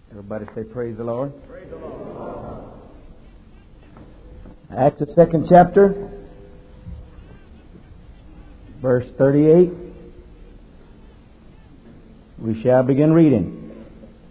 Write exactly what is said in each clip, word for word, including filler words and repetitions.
Everybody say praise the Lord. Praise the Lord. Acts the second chapter, verse thirty-eight. We shall begin reading.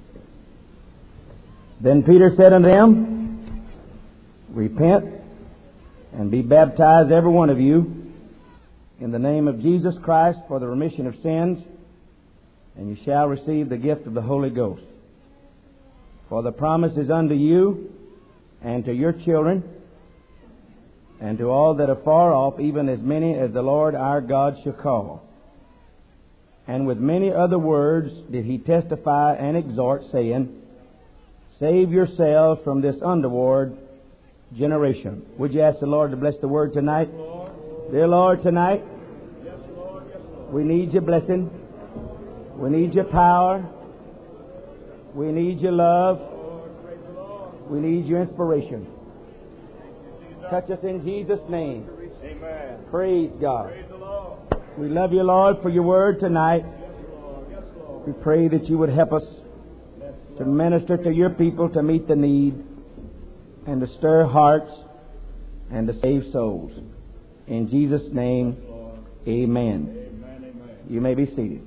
Then Peter said unto them, Repent and be baptized every one of you in the name of Jesus Christ for the remission of sins, and you shall receive the gift of the Holy Ghost. For the promise is unto you and to your children and to all that are far off, even as many as the Lord our God shall call. And with many other words did he testify and exhort, saying, Save yourselves from this untoward generation. Would you ask the Lord to bless the word tonight? Lord. Dear Lord, tonight Yes, Lord. Yes, Lord. we need your blessing. We need your power. We need your love. Lord, praise the Lord. We need your inspiration. Jesus. Touch us in Jesus' name. Amen. Praise God. Praise the Lord. We love you, Lord, for your word tonight. Yes, Lord. Yes, Lord. We pray that you would help us Yes, to Lord. minister to your people, to meet the need, and to stir hearts, and to save souls. In Jesus' name, Lord. amen. Amen. Amen. You may be seated.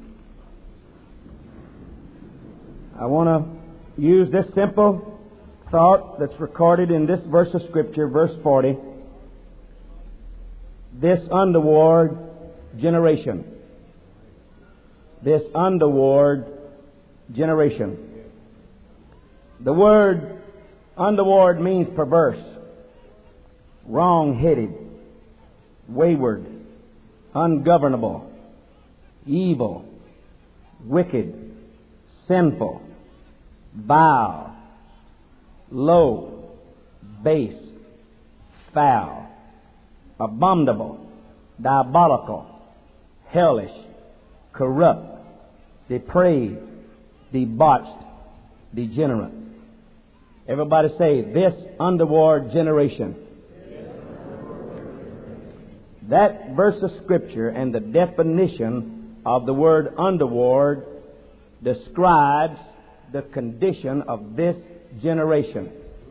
I want to use this simple thought that's recorded in this verse of Scripture, verse forty. This untoward generation. This untoward generation. The word untoward means perverse, wrong-headed, wayward, ungovernable, evil, wicked, sinful, vile, low, base, foul, abominable, diabolical, hellish, corrupt, depraved, debauched, degenerate. Everybody say, this untoward generation. That verse of Scripture and the definition of the word untoward describes the condition of this generation.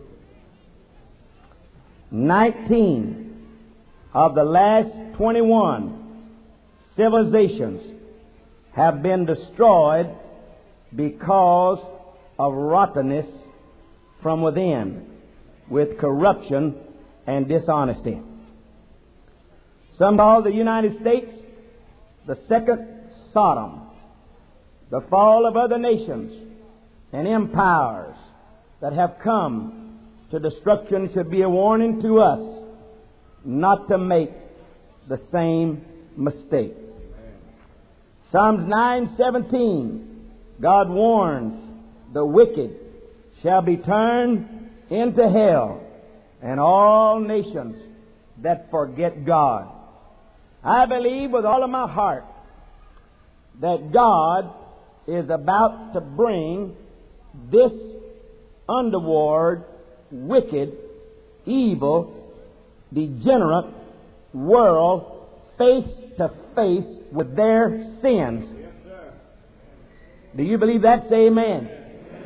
Nineteen of the last twenty-one civilizations have been destroyed because of rottenness from within, with corruption and dishonesty. Some call the United States the second Sodom. The fall of other nations and empires that have come to destruction should be a warning to us not to make the same mistake. Psalms nine seventeen, God warns, the wicked shall be turned into hell, and all nations that forget God. I believe with all of my heart that God is about to bring this untoward, wicked, evil, degenerate world face to face with their sins. Yes, sir. Do you believe that? Say amen. Amen.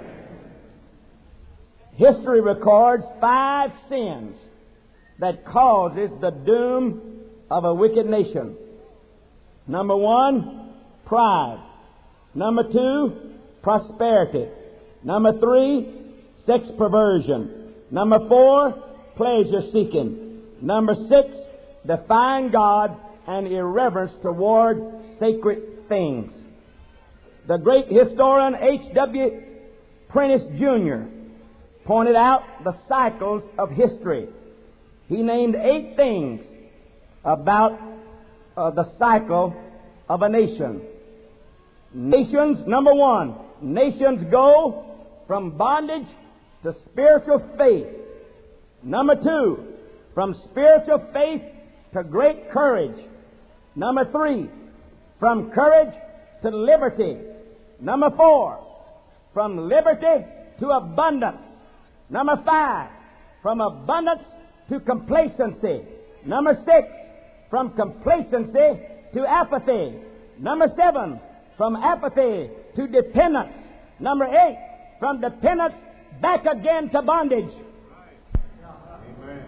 History records five sins that causes the doom of a wicked nation. Number one, pride. Number two, prosperity. Number three, sex perversion. Number four, pleasure seeking. Number six, defying God and irreverence toward sacred things. The great historian H W Prentice Junior pointed out the cycles of history. He named eight things about uh, the cycle of a nation. Nations, number one, nations go from bondage to spiritual faith. Number two, from spiritual faith to great courage. Number three, from courage to liberty. Number four, from liberty to abundance. Number five, from abundance to complacency. Number six, from complacency to apathy. Number seven, from apathy to dependence. Number eight, from dependence back again to bondage. Amen.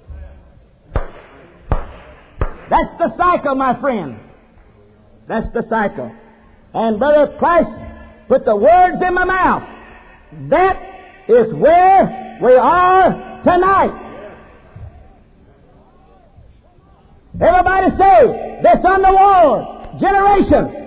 That's the cycle, my friend. That's the cycle. And Brother Christ put the words in my mouth. That is where we are tonight. Everybody say, this underworld generation.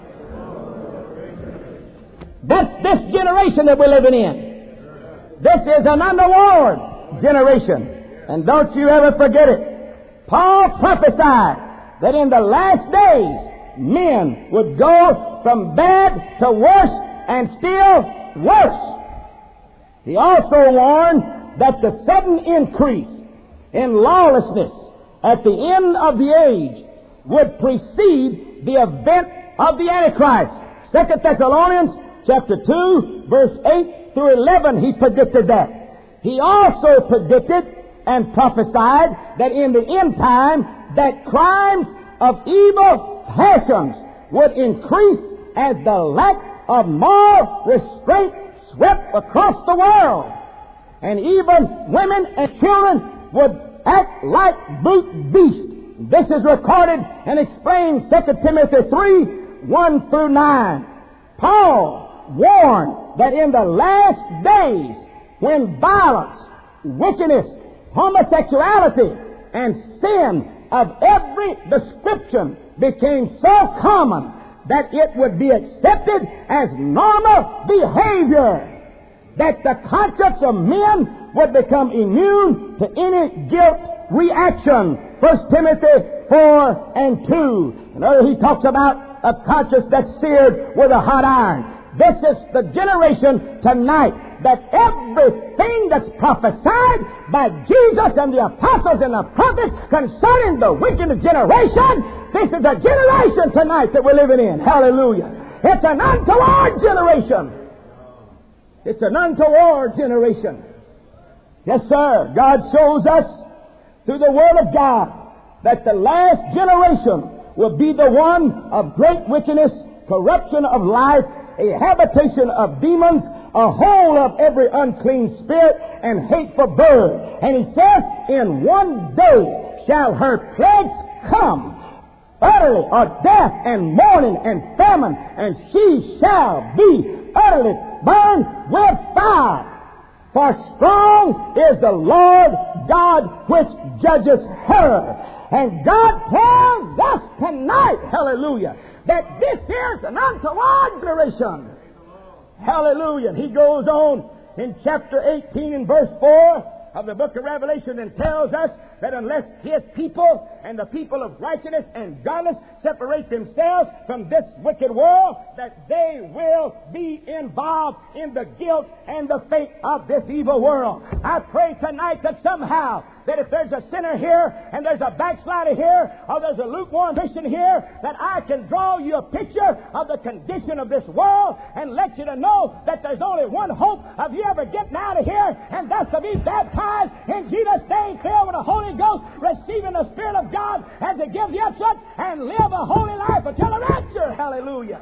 That's this generation that we're living in. This is an underworld generation. And don't you ever forget it. Paul prophesied that in the last days, men would go from bad to worse and still worse. He also warned that the sudden increase in lawlessness at the end of the age would precede the event of the Antichrist. Second Thessalonians chapter two, verse eight through eleven, he predicted that. He also predicted and prophesied that in the end time that crimes of evil passions would increase as the lack of moral restraint swept across the world. And even women and children would act like brute beasts. This is recorded and explained Second Timothy three, one through nine. Paul warned that in the last days, when violence, wickedness, homosexuality, and sin of every description became so common that it would be accepted as normal behavior, that the conscience of men would become immune to any guilt reaction. First Timothy four and two. And he talks about a conscience that's seared with a hot iron. This is the generation tonight that everything that's prophesied by Jesus and the apostles and the prophets concerning the wicked generation, this is a generation tonight that we're living in. Hallelujah. It's an untoward generation. It's an untoward generation. Yes, sir. God shows us through the Word of God that the last generation will be the one of great wickedness, corruption of life, a habitation of demons, a hole of every unclean spirit, and hateful bird. And he says, in one day shall her plagues come, utterly, or death and mourning and famine, and she shall be utterly burned with fire. For strong is the Lord God which judges her. And God tells us tonight, hallelujah, that this is an untoward generation. Hallelujah. And he goes on in chapter eighteen and verse four of the book of Revelation and tells us that unless his people and the people of righteousness and godliness separate themselves from this wicked world, that they will be involved in the guilt and the fate of this evil world. I pray tonight that somehow, that if there's a sinner here and there's a backslider here or there's a lukewarm Christian here, that I can draw you a picture of the condition of this world and let you to know that there's only one hope of you ever getting out of here, and that's to be baptized in Jesus' name, filled with the Holy Ghost, receiving the Spirit of God as it gives you utterance, and live a holy life until the rapture. Hallelujah.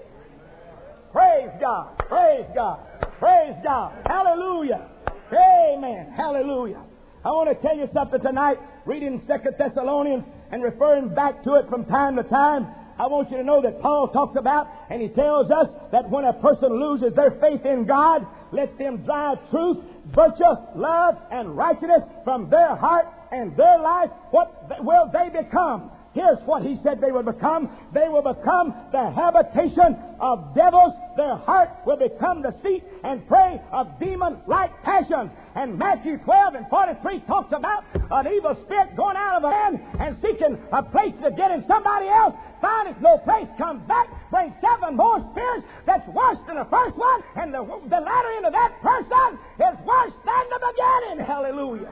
Praise God. Praise God. Praise God. Hallelujah. Amen. Hallelujah. I want to tell you something tonight, reading Second Thessalonians and referring back to it from time to time. I want you to know that Paul talks about, and he tells us that when a person loses their faith in God, let them drive truth, virtue, love, and righteousness from their heart and their life. What will they become? Here's what he said they will become. They will become the habitation of devils. Their heart will become the seat and prey of demon-like passions. And Matthew twelve and forty-three talks about an evil spirit going out of a man and seeking a place to get in somebody else. Findeth no place, comes back, brings seven more spirits that's worse than the first one. And the, the latter end of that person is worse than the beginning. Hallelujah.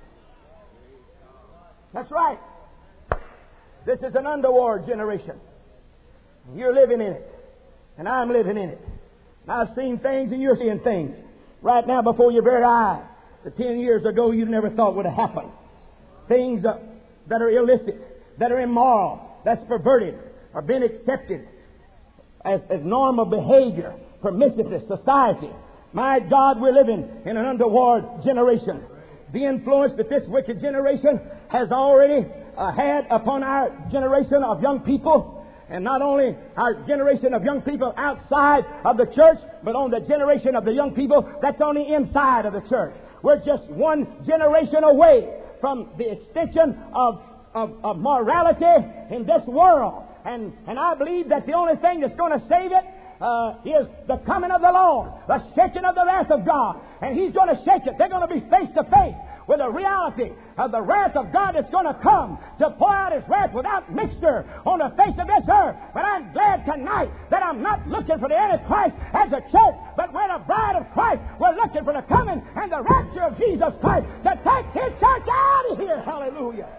That's right. This is an underworld generation. You're living in it. And I'm living in it. And I've seen things and you're seeing things right now before your very eyes that ten years ago you never thought would have happened. Things uh, that are illicit, that are immoral, that's perverted, are being accepted as, as normal behavior, permissiveness, society. My God, we're living in an underworld generation. The influence that this wicked generation has already uh, had upon our generation of young people, and not only our generation of young people outside of the church, but on the generation of the young people that's on the inside of the church. We're just one generation away from the extension of, of, of morality in this world. And, and I believe that the only thing that's going to save it Uh, is the coming of the Lord, the shaking of the wrath of God. And He's going to shake it. They're going to be face to face with the reality of the wrath of God that's going to come to pour out His wrath without mixture on the face of this earth. But I'm glad tonight that I'm not looking for the Antichrist as a church, but we're the bride of Christ. We're looking for the coming and the rapture of Jesus Christ to take His church out of here. Hallelujah.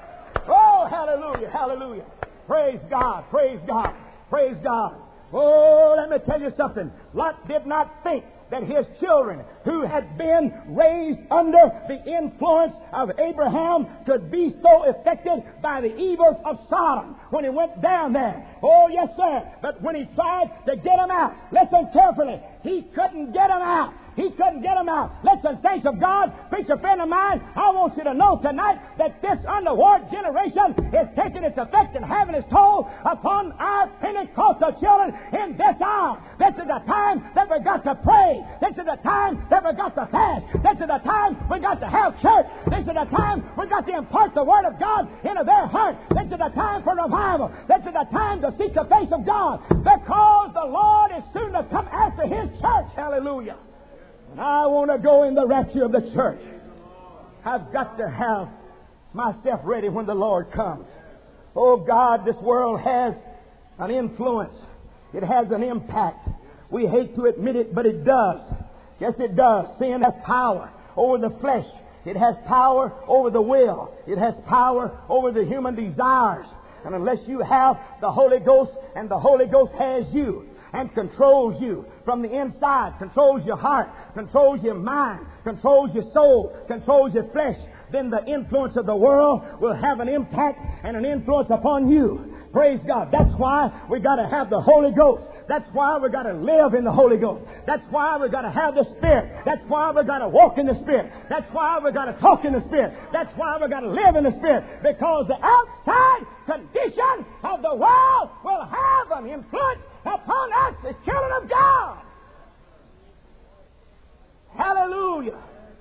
Oh, hallelujah, hallelujah. Praise God, praise God, praise God. Oh, let me tell you something. Lot did not think that his children, who had been raised under the influence of Abraham, could be so affected by the evils of Sodom when he went down there. Oh, yes, sir. But when he tried to get them out, listen carefully, he couldn't get them out. He couldn't get them out. Listen, saints of God, preacher friend of mine, I want you to know tonight that this underworld generation is taking its effect and having its toll upon our Pentecostal children in this hour. This is the time that we've got to pray. This is the time that we've got to fast. This is the time we've got to have church. This is the time we've got to impart the Word of God into their heart. This is the time for revival. This is the time to seek the face of God, because the Lord is soon to come after His church. Hallelujah. And I want to go in the rapture of the church. I've got to have myself ready when the Lord comes. Oh God, this world has an influence. It has an impact. We hate to admit it, but it does. Yes, it does. Sin has power over the flesh. It has power over the will. It has power over the human desires. And unless you have the Holy Ghost, and the Holy Ghost has you and controls you from the inside, controls your heart, controls your mind, controls your soul, controls your flesh, then the influence of the world will have an impact and an influence upon you. Praise God. That's why we got to have the Holy Ghost. That's why we got to live in the Holy Ghost. That's why we got to have the Spirit. That's why we got to walk in the Spirit. That's why we got to talk in the Spirit. That's why we got to live in the Spirit. Because the outside condition of the world will have an influence upon us as children of God. Hallelujah.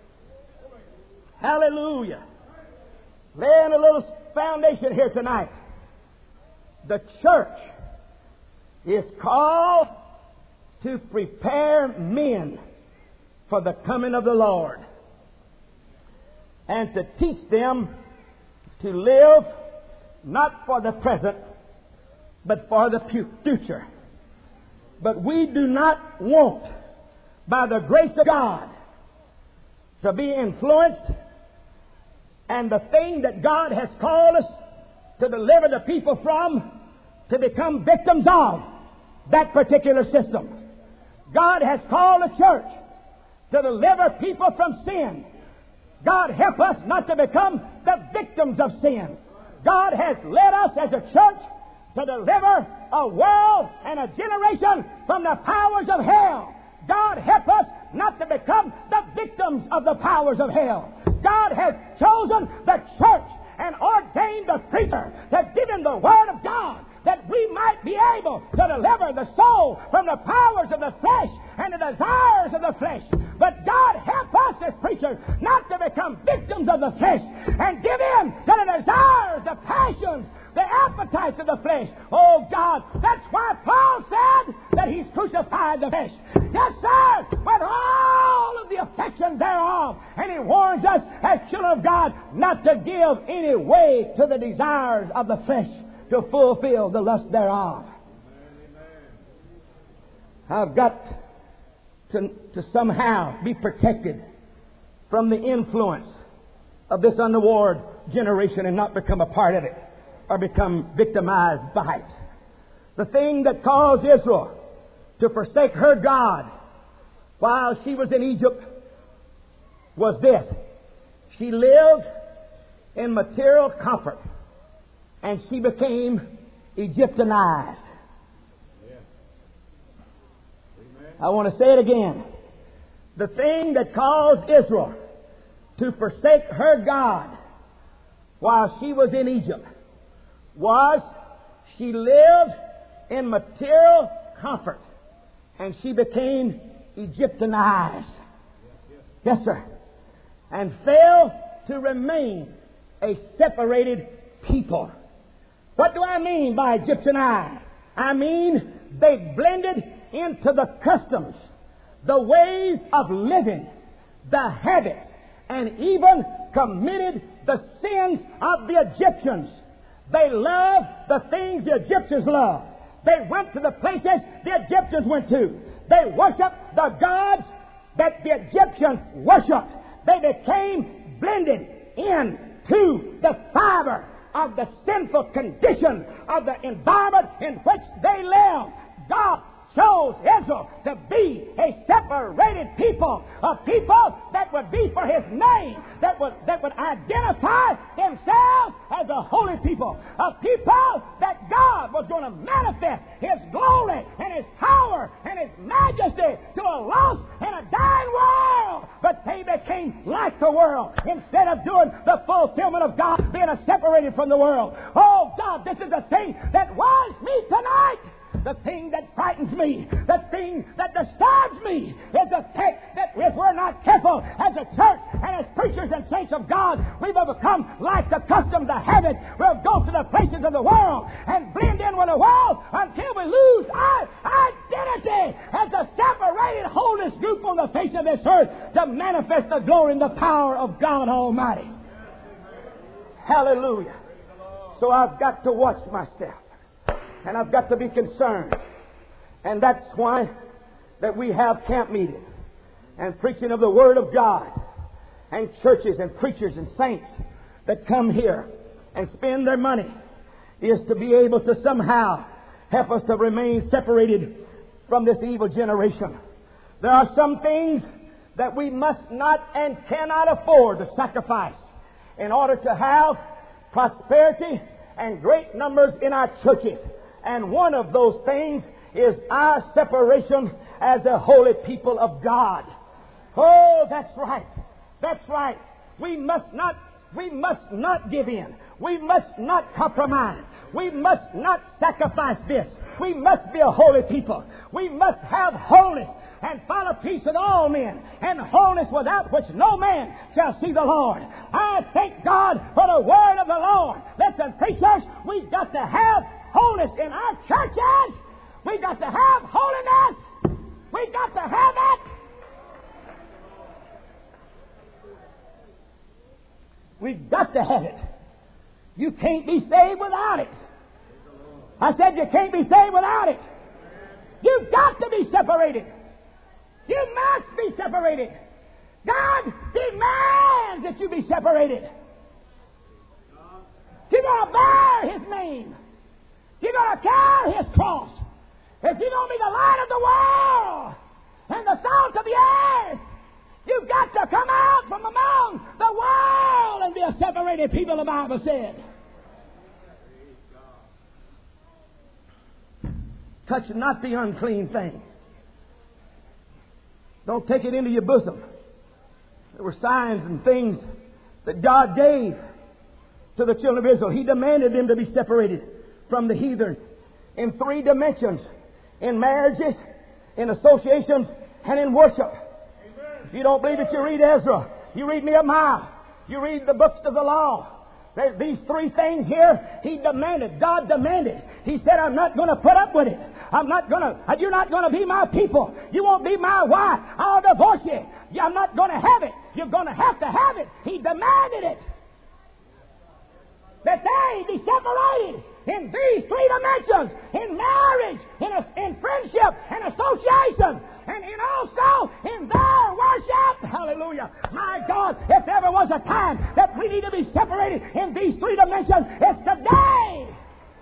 Hallelujah. Laying a little foundation here tonight. The church is called to prepare men for the coming of the Lord, and to teach them to live not for the present, but for the future. But we do not want, by the grace of God, to be influenced, and the thing that God has called us to deliver the people from, to become victims of that particular system. God has called the church to deliver people from sin. God help us not to become the victims of sin. God has led us as a church to deliver a world and a generation from the powers of hell. God help us not to become the victims of the powers of hell. God has chosen the church and ordained the preacher to give him the Word of God, that we might be able to deliver the soul from the powers of the flesh and the desires of the flesh. But God help us as preachers not to become victims of the flesh and give in to the desires, the passions, the appetites of the flesh. Oh God, that's why Paul said that He's crucified the flesh. Yes, sir, with all of the affection thereof. And He warns us as children of God not to give any way to the desires of the flesh, to fulfill the lust thereof. I've got to, to somehow be protected from the influence of this underworld generation and not become a part of it or become victimized by it. The thing that caused Israel to forsake her God while she was in Egypt was this: she lived in material comfort, and she became Egyptianized. Yeah. I want to say it again. the thing that caused Israel to forsake her God while she was in Egypt was she lived in material comfort and she became Egyptianized. Yes, sir. And failed to remain a separated people. What do I mean by Egyptianized? I mean they blended into the customs, the ways of living, the habits, and even committed the sins of the Egyptians. They loved the things the Egyptians loved. They went to the places the Egyptians went to. They worshiped the gods that the Egyptians worshipped. They became blended into the fiber of the sinful condition of the environment in which they lived. God chose Israel to be a separated people, a people that would be for His name, that would that would identify themselves as a holy people, a people that God was going to manifest His glory and His power and His majesty to a lost and a dying world. But they became like the world instead of doing the fulfillment of God, being separated from the world. Oh God, this is the thing that worries me tonight. The thing that frightens me, the thing that disturbs me is the fact that if we're not careful as a church and as preachers and saints of God, we will become like the custom, the habits. We'll go to the places of the world and blend in with the world until we lose our identity as a separated holiness group on the face of this earth to manifest the glory and the power of God Almighty. Hallelujah. So I've got to watch myself. And I've got to be concerned. And that's why that we have camp meeting and preaching of the Word of God and churches and preachers and saints that come here and spend their money is to be able to somehow help us to remain separated from this evil generation. There are some things that we must not and cannot afford to sacrifice in order to have prosperity and great numbers in our churches. And one of those things is our separation as a holy people of God. Oh, that's right. That's right. We must not, we must not give in. We must not compromise. We must not sacrifice this. We must be a holy people. We must have holiness and follow peace with all men, and wholeness without which no man shall see the Lord. I thank God for the word of the Lord. Listen, preachers, we've got to have wholeness in our churches. We've got to have holiness. We've got to have it. We've got to have it. You can't be saved without it. I said you can't be saved without it. You've got to be separated. You must be separated. God demands that you be separated. You're going to bear His name. You're going to carry His cross. If you're going to be the light of the world and the salt of the earth, you've got to come out from among the world and be a separated people, the Bible said. Touch not the unclean thing. Don't take it into your bosom. There were signs and things that God gave to the children of Israel. He demanded them to be separated from the heathen in three dimensions: in marriages, in associations, and in worship. If you don't believe it, you read Ezra. You read Nehemiah. You read the books of the law. These three things here, He demanded. God demanded. He said, I'm not going to put up with it. I'm not going to, you're not going to be my people. You won't be my wife. I'll divorce you. I'm not going to have it. You're going to have to have it. He demanded it. That they be separated in these three dimensions: in marriage, in, a, in friendship, and association, and in also in their worship. Hallelujah. My God, if there ever was a time that we need to be separated in these three dimensions, it's today.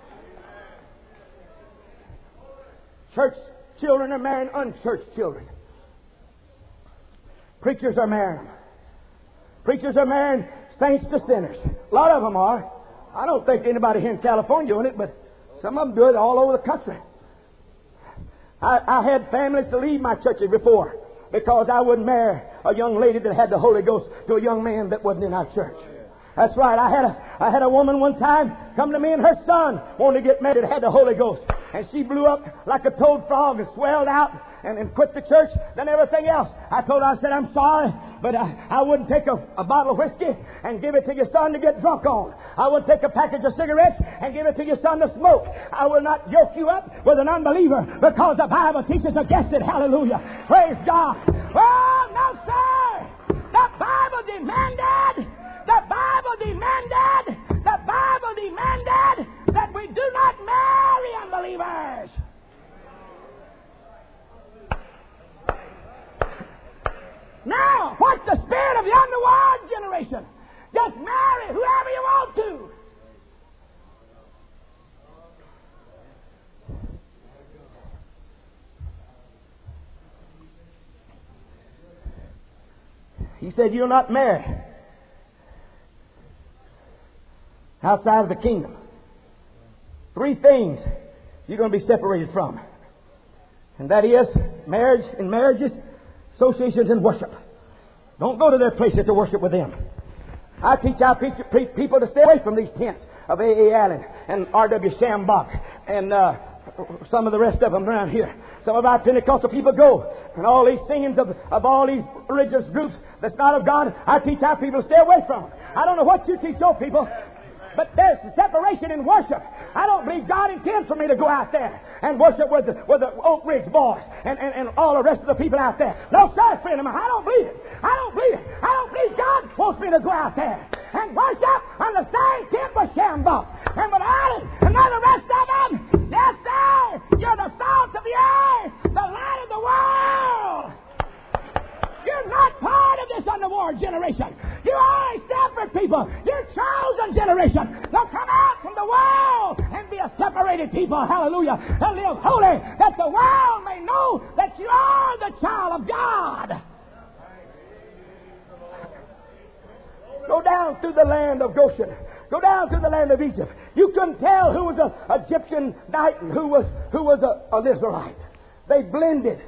Church children are marrying unchurched children. Preachers are marrying them. Preachers are marrying saints to sinners. A lot of them are. I don't think anybody here in California doing it, but some of them do it all over the country. I, I had families to leave my churches before because I wouldn't marry a young lady that had the Holy Ghost to a young man that wasn't in our church. That's right. I had a I had a woman one time come to me, and her son wanted to get married that had the Holy Ghost. And she blew up like a toad frog and swelled out and, and quit the church, then everything else. I told her, I said, I'm sorry, but I, I wouldn't take a, a bottle of whiskey and give it to your son to get drunk on. I wouldn't take a package of cigarettes and give it to your son to smoke. I will not yoke you up with an unbeliever, because the Bible teaches against it. Hallelujah. Praise God. Oh, no, sir. The Bible demanded, the Bible demanded, the Bible demanded that we do not marry unbelievers. Now, what's the spirit of the underworld generation? Just marry whoever you want to. He said, you'll not marry outside of the kingdom. Three things you're going to be separated from. And that is marriage and marriages, associations, and worship. Don't go to their places to worship with them. I teach our people to stay away from these tents of A A Allen and R W Shambach and uh, some of the rest of them around here. Some of our Pentecostal people go, and all these singings of, of all these religious groups that's not of God, I teach our people to stay away from them. I don't know what you teach your people, but there's separation in worship. I don't believe God intends for me to go out there and worship with the, with the Oak Ridge boys and, and, and all the rest of the people out there. No, sir, friend of mine, I don't believe it. I don't believe it. I don't believe God wants me to go out there and worship on the same tent with Shambach and with Allen and all the rest of them. Yes, sir, you're the salt of the earth, the light of the world. You're not part of this underworld generation. You are a separate people. You're chosen generation. Now come out from the world and be a separated people. Hallelujah. And live holy, that the world may know that you are the child of God. Go down through the land of Goshen. Go down through the land of Egypt. You couldn't tell who was an Egyptian knight and who was who was a, an Israelite. They blended.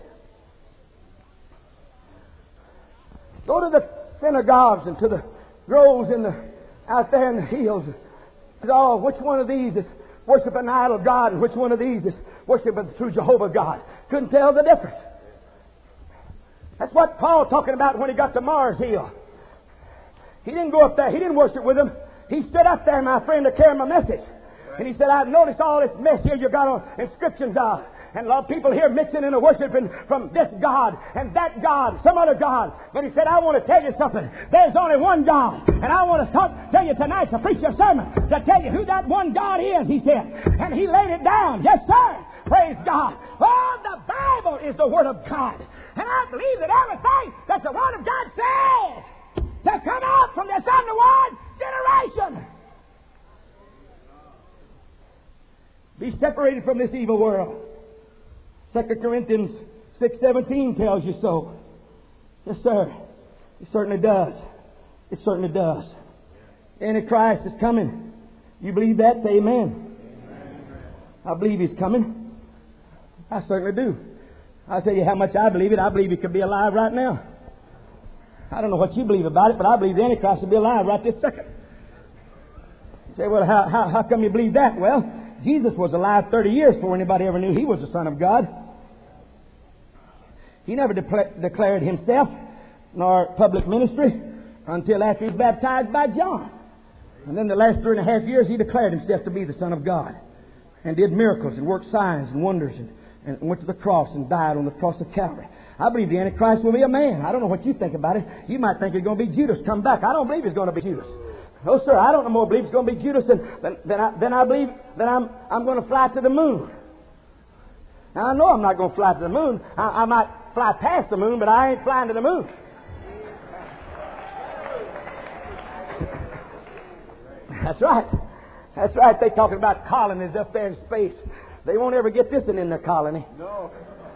Go to the synagogues and to the groves in the out there in the hills. Oh, which one of these is worshiping an idol God and which one of these is worshiping the true Jehovah God? Couldn't tell the difference. That's what Paul talking about when he got to Mars Hill. He didn't go up there. He didn't worship with them. He stood up there, my friend, to carry my message. And he said, I've noticed all this mess here you got on inscriptions of. And a lot of people here mixing in and worshiping from this God and that God, some other God. But he said, I want to tell you something. There's only one God. And I want to talk, tell you tonight to preach a sermon to tell you who that one God is, he said. And he laid it down. Yes, sir. Praise God. Oh, the Bible is the Word of God. And I believe that everything that the Word of God says to come out from this underworld generation. Be separated from this evil world. Second Corinthians six seventeen tells you so. Yes, sir. It certainly does. It certainly does. Antichrist is coming. You believe that? Say amen. Amen. I believe he's coming. I certainly do. I'll tell you how much I believe it. I believe he could be alive right now. I don't know what you believe about it, but I believe the Antichrist will be alive right this second. You say, well, how, how, how come you believe that? Well, Jesus was alive thirty years before anybody ever knew he was the Son of God. He never de- declared himself nor public ministry until after he was baptized by John. And then the last three and a half years he declared himself to be the Son of God and did miracles and worked signs and wonders and, and went to the cross and died on the cross of Calvary. I believe the Antichrist will be a man. I don't know what you think about it. You might think it's going to be Judas come back. I don't believe it's going to be Judas. No, sir, I don't no more believe it's going to be Judas than, than, than, I, than I believe that I'm, I'm going to fly to the moon. Now, I know I'm not going to fly to the moon. I, I might fly past the moon, but I ain't flying to the moon. That's right. That's right. They're talking about colonies up there in space. They won't ever get this one in their colony. No.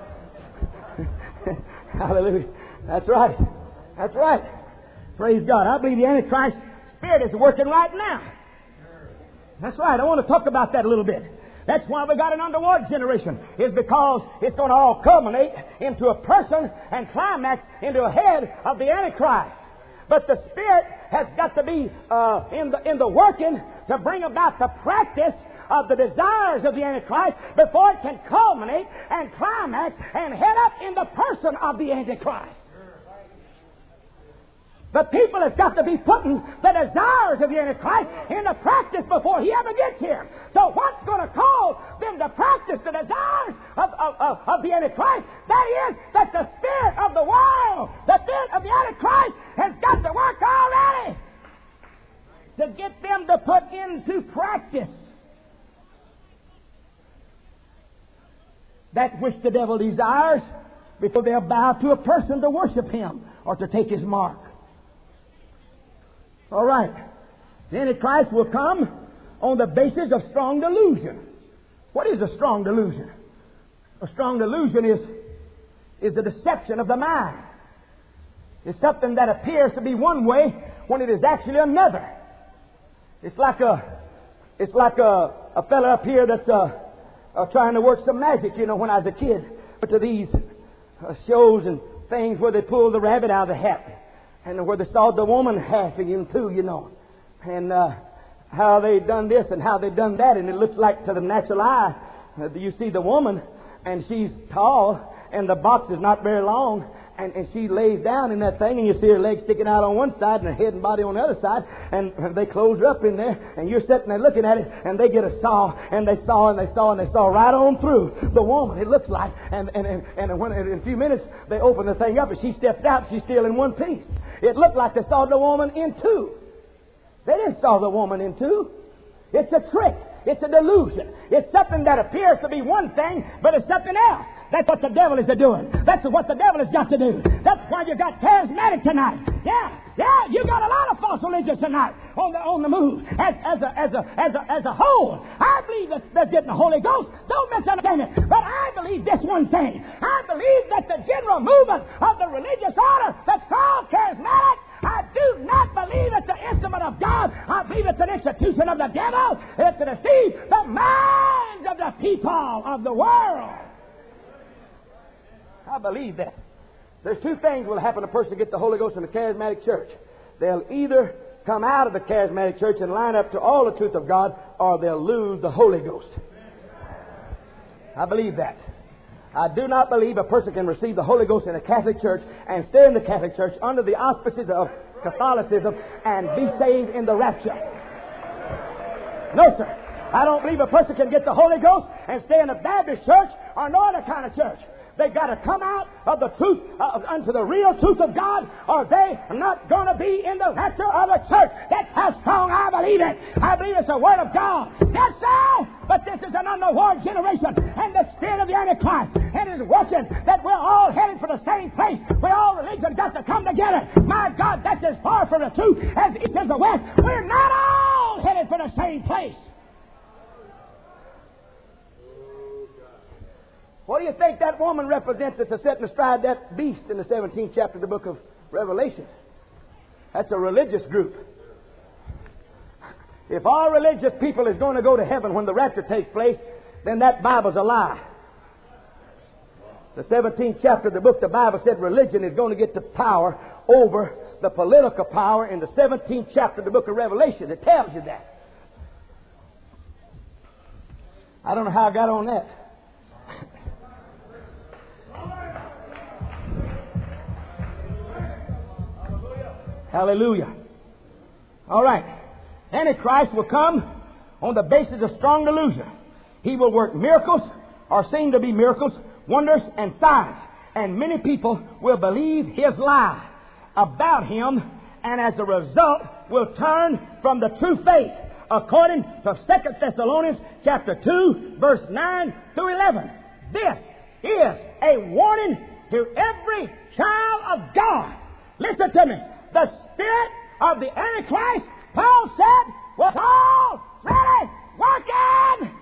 Hallelujah. That's right. That's right. Praise God. I believe the Antichrist spirit is working right now. That's right. I want to talk about that a little bit. That's why we got an underworld generation, is because it's going to all culminate into a person and climax into a head of the Antichrist. But the Spirit has got to be uh, in the in the working to bring about the practice of the desires of the Antichrist before it can culminate and climax and head up in the person of the Antichrist. The people has got to be putting the desires of the Antichrist into practice before he ever gets here. So what's going to cause them to practice the desires of, of, of, of the Antichrist? That is that the spirit of the world, the spirit of the Antichrist has got to work already to get them to put into practice that which the devil desires before they'll bow to a person to worship him or to take his mark. All right. The Antichrist will come on the basis of strong delusion. What is a strong delusion? A strong delusion is, is a deception of the mind. It's something that appears to be one way when it is actually another. It's like a, it's like a, a fella up here that's uh, uh, trying to work some magic. You know, when I was a kid, but to these uh, shows and things where they pull the rabbit out of the hat. And where they saw the woman halving him too, you know. And uh, how they done this and how they done that. And it looks like to the natural eye, uh, you see the woman, and she's tall, and the box is not very long. And, and she lays down in that thing, and you see her legs sticking out on one side and her head and body on the other side. And they close her up in there, and you're sitting there looking at it, and they get a saw, and they saw, and they saw, and they saw right on through the woman, it looks like. And, and, and, and when, in a few minutes, they open the thing up, and she steps out, she's still in one piece. It looked like they saw the woman in two. They didn't saw the woman in two. It's a trick. It's a delusion. It's something that appears to be one thing, but it's something else. That's what the devil is doing. That's what the devil has got to do. That's why you got charismatic tonight. Yeah, yeah, you got a lot of false religions tonight on the on the move. As, as a as a as a as a whole, I believe that they're getting the Holy Ghost. Don't misunderstand it. But I believe this one thing. I believe that the general movement of the religious order that's called charismatic, I do not believe it's an instrument of God. I believe it's an institution of the devil. It's to deceive the minds of the people of the world. I believe that. There's two things will happen to a person get the Holy Ghost in the charismatic church. They'll either come out of the charismatic church and line up to all the truth of God, or they'll lose the Holy Ghost. I believe that. I do not believe a person can receive the Holy Ghost in a Catholic church and stay in the Catholic church under the auspices of Catholicism and be saved in the rapture. No, sir. I don't believe a person can get the Holy Ghost and stay in a Baptist church or no other kind of church. They've got to come out of the truth, uh, unto the real truth of God, or they are not going to be in the rapture of the church. That's how strong I believe it. I believe it's the Word of God. That's so. But this is an underworld generation, and the spirit of the Antichrist, and it's watching that we're all headed for the same place. We all religions got to come together. My God, that's as far from the truth as east as the west. We're not all headed for the same place. What do you think that woman represents that's sitting astride that beast in the seventeenth chapter of the book of Revelation? That's a religious group. If all religious people is going to go to heaven when the rapture takes place, then that Bible's a lie. The seventeenth chapter of the book, the Bible said religion is going to get the power over the political power in the seventeenth chapter of the book of Revelation. It tells you that. I don't know how I got on that. Hallelujah. All right. Antichrist will come on the basis of strong delusion. He will work miracles, or seem to be miracles, wonders, and signs. And many people will believe his lie about him, and as a result will turn from the true faith, according to Second Thessalonians chapter two, verse nine through eleven. This is a warning to every child of God. Listen to me. The spirit of the Antichrist, Paul said, was already working.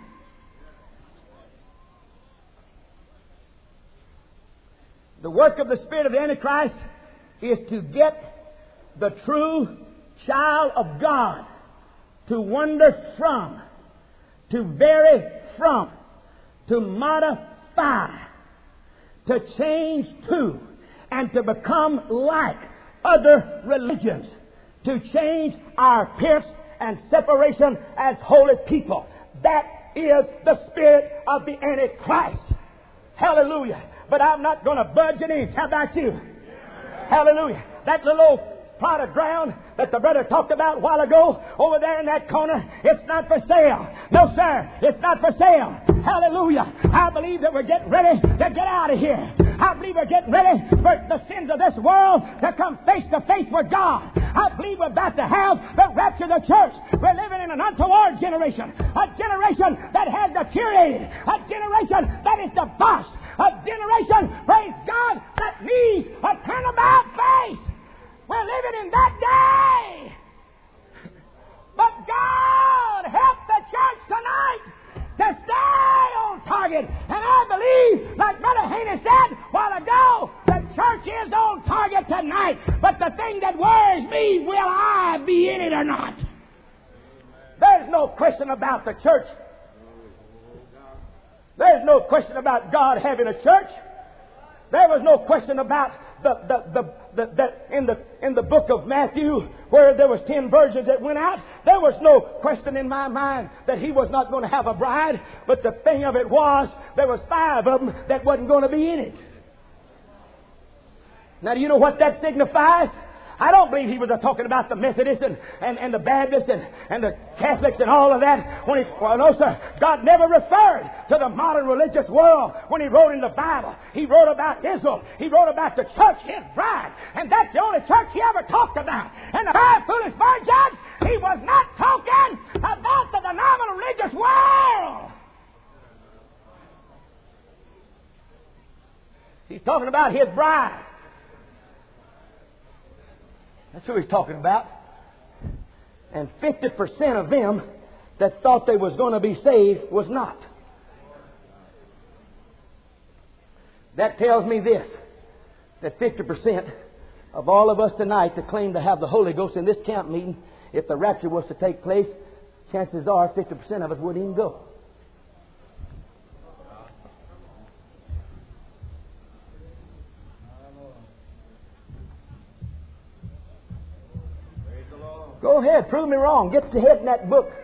The work of the spirit of the Antichrist is to get the true child of God to wander from, to vary from, to modify, to change to, and to become like other religions, to change our appearance and separation as holy people. That is the spirit of the Antichrist. Hallelujah. But I'm not going to budge an inch. How about you? Hallelujah. That little old plot of ground that the brother talked about a while ago over there in that corner, it's not for sale. No, sir, it's not for sale. Hallelujah. I believe that we're getting ready to get out of here. I believe we're getting ready for the sins of this world to come face to face with God. I believe we're about to have the rapture of the church. We're living in an untoward generation. A generation that has deteriorated. A generation that is debauched. A generation, praise God, that needs a turnabout face. We're living in that day. But God help the church tonight to stay on target. And I believe, like Brother Haney said a while ago, the church is on target tonight. But the thing that worries me, will I be in it or not? There's no question about the church. There's no question about God having a church. There was no question about the, the, the, the, the, in the, in the book of Matthew where there was ten virgins that went out. There was no question in my mind that he was not going to have a bride. But the thing of it was, there was five of them that wasn't going to be in it. Now, do you know what that signifies? I don't believe he was talking about the Methodists and, and, and the Baptists and, and the Catholics and all of that. When he, well, no, sir. God never referred to the modern religious world when he wrote in the Bible. He wrote about Israel. He wrote about the church, his bride. And that's the only church he ever talked about. And the five foolish virgins, he was not talking about the denominational religious world. He's talking about his bride. That's who he's talking about. And fifty percent of them that thought they was going to be saved was not. That tells me this, that fifty percent of all of us tonight that claim to have the Holy Ghost in this camp meeting, if the rapture was to take place, chances are fifty percent of us wouldn't even go. Go ahead, prove me wrong. Get to head in that book.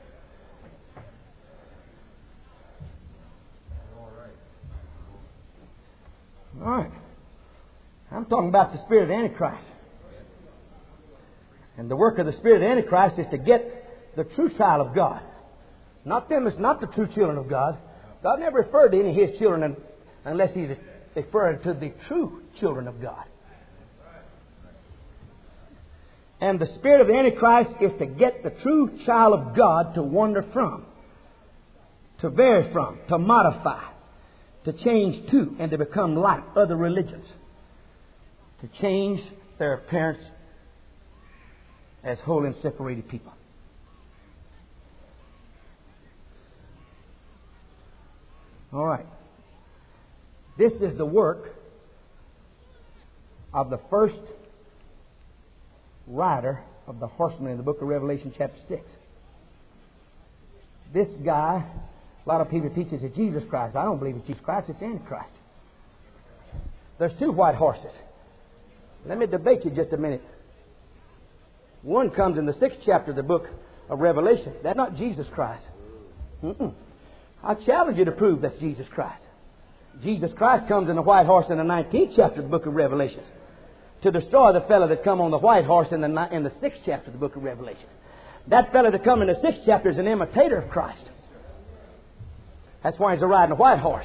All right. I'm talking about the spirit of the Antichrist. And the work of the spirit of the Antichrist is to get the true child of God. Not them, it's not the true children of God. God never referred to any of His children unless He's referring to the true children of God. And the spirit of the Antichrist is to get the true child of God to wander from, to vary from, to modify, to change to, and to become like other religions. To change their appearance as holy and separated people. All right. This is the work of the first rider of the horseman in the book of Revelation chapter six. This guy, a lot of people teach it's Jesus Christ. I don't believe it's Jesus Christ, it's Antichrist. There's two white horses. Let me debate you just a minute. One comes in the sixth chapter of the book of Revelation. That's not Jesus Christ. Mm-mm. I challenge you to prove that's Jesus Christ. Jesus Christ comes in the white horse in the nineteenth chapter of the book of Revelation to destroy the fellow that come on the white horse in the, in the sixth chapter of the book of Revelation. That fellow that come in the sixth chapter is an imitator of Christ. That's why he's riding a white horse.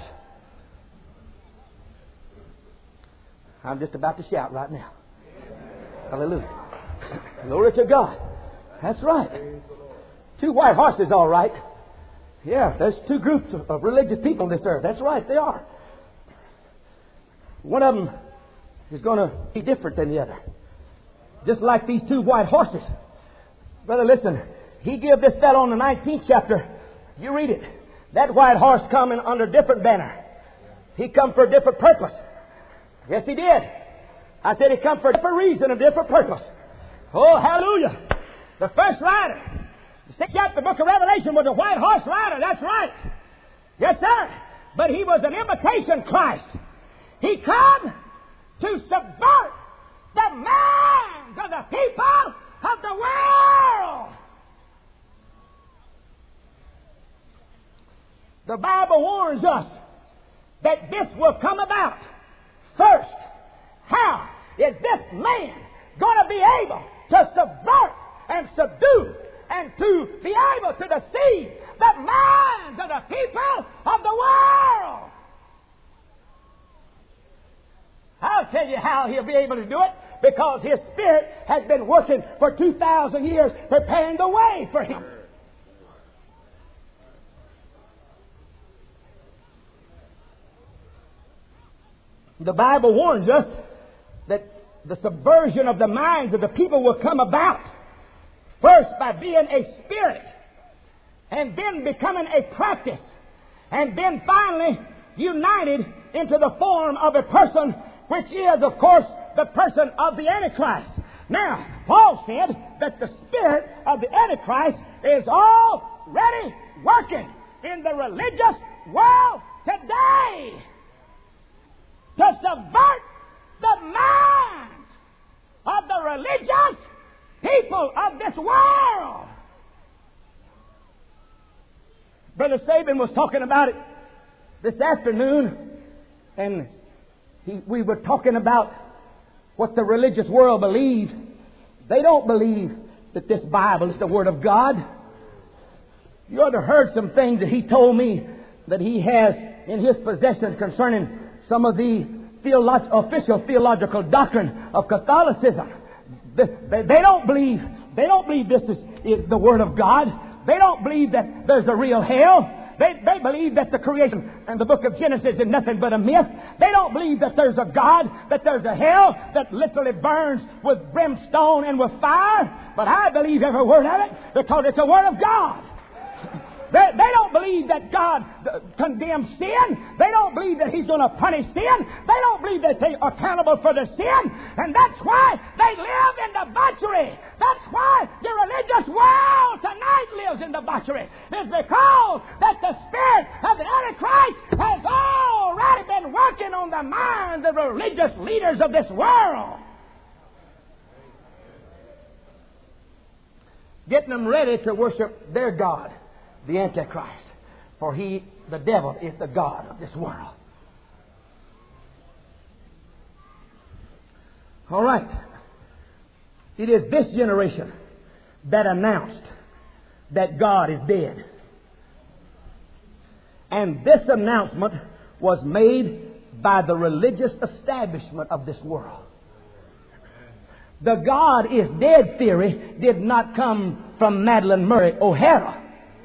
I'm just about to shout right now. Hallelujah. Glory to God. That's right. Two white horses, all right. Yeah, there's two groups of, of religious people on this earth. That's right, they are. One of them is going to be different than the other. Just like these two white horses. Brother, listen. He gave this fellow on the nineteenth chapter. You read it. That white horse coming under a different banner. He come for a different purpose. Yes, he did. I said he come for a different reason, a different purpose. Oh, hallelujah. The first rider The sixth chapter of the book of Revelation was a white horse rider. That's right. Yes, sir. But he was an imitation Christ. He come to subvert the minds of the people of the world. The Bible warns us that this will come about. First, how is this man going to be able to subvert and subdue and to be able to deceive the minds of the people of the world? I'll tell you how he'll be able to do it, because his Spirit has been working for two thousand years preparing the way for him. The Bible warns us that the subversion of the minds of the people will come about first by being a spirit, and then becoming a practice, and then finally united into the form of a person, which is, of course, the person of the Antichrist. Now, Paul said that the spirit of the Antichrist is already working in the religious world today to subvert the minds of the religious people of this world. Brother Saban was talking about it this afternoon, and he, we were talking about what the religious world believes. They don't believe that this Bible is the Word of God. You ought to have heard some things that he told me that he has in his possession concerning some of the theolog- official theological doctrine of Catholicism. They, they, they don't believe. They don't believe this is, is the Word of God. They don't believe that there's a real hell. They, they believe that the creation and the book of Genesis is nothing but a myth. They don't believe that there's a God, that there's a hell that literally burns with brimstone and with fire. But I believe every word of it, because it's the Word of God. They, they don't believe that God condemns sin. They don't believe that He's going to punish sin. They don't believe that they are accountable for the sin. And that's why they live in debauchery. That's why the religious world tonight lives in debauchery. It's because that the spirit of the Antichrist has already been working on the minds of the religious leaders of this world, getting them ready to worship their God, the Antichrist. For he, the devil, is the god of this world. All right. It is this generation that announced that God is dead. And this announcement was made by the religious establishment of this world. The God is dead theory did not come from Madalyn Murray O'Hara.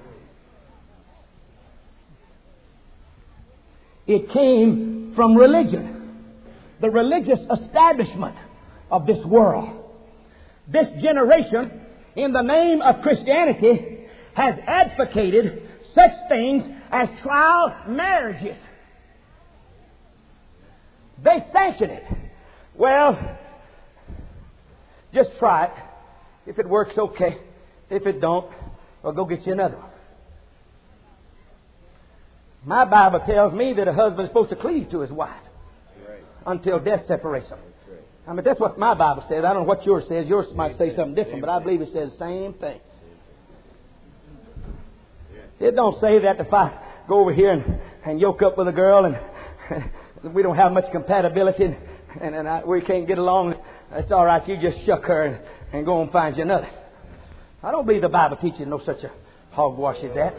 It came from religion, the religious establishment of this world. This generation, in the name of Christianity, has advocated such things as trial marriages. They sanction it. Well, just try it. If it works, okay. If it don't, well, go get you another one. My Bible tells me that a husband is supposed to cleave to his wife until death separates them. I mean, that's what my Bible says. I don't know what yours says. Yours might say something different, but I believe it says the same thing. It don't say that if I go over here and, and yoke up with a girl and we don't have much compatibility and, and, and I, we can't get along, it's all right. You just shuck her and, and go and find you another. I don't believe the Bible teaches no such a hogwash as that.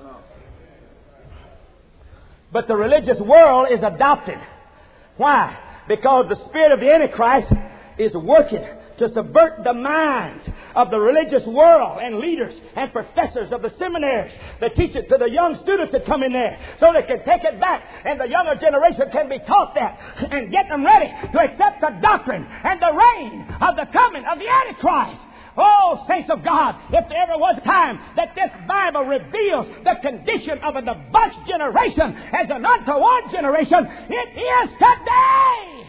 But the religious world is adopted. Why? Because the spirit of the Antichrist is working to subvert the minds of the religious world and leaders and professors of the seminaries that teach it to the young students that come in there so they can take it back and the younger generation can be taught that and get them ready to accept the doctrine and the reign of the coming of the Antichrist. Oh, saints of God, if there ever was time that this Bible reveals the condition of a debauched generation as an untoward generation, it is today.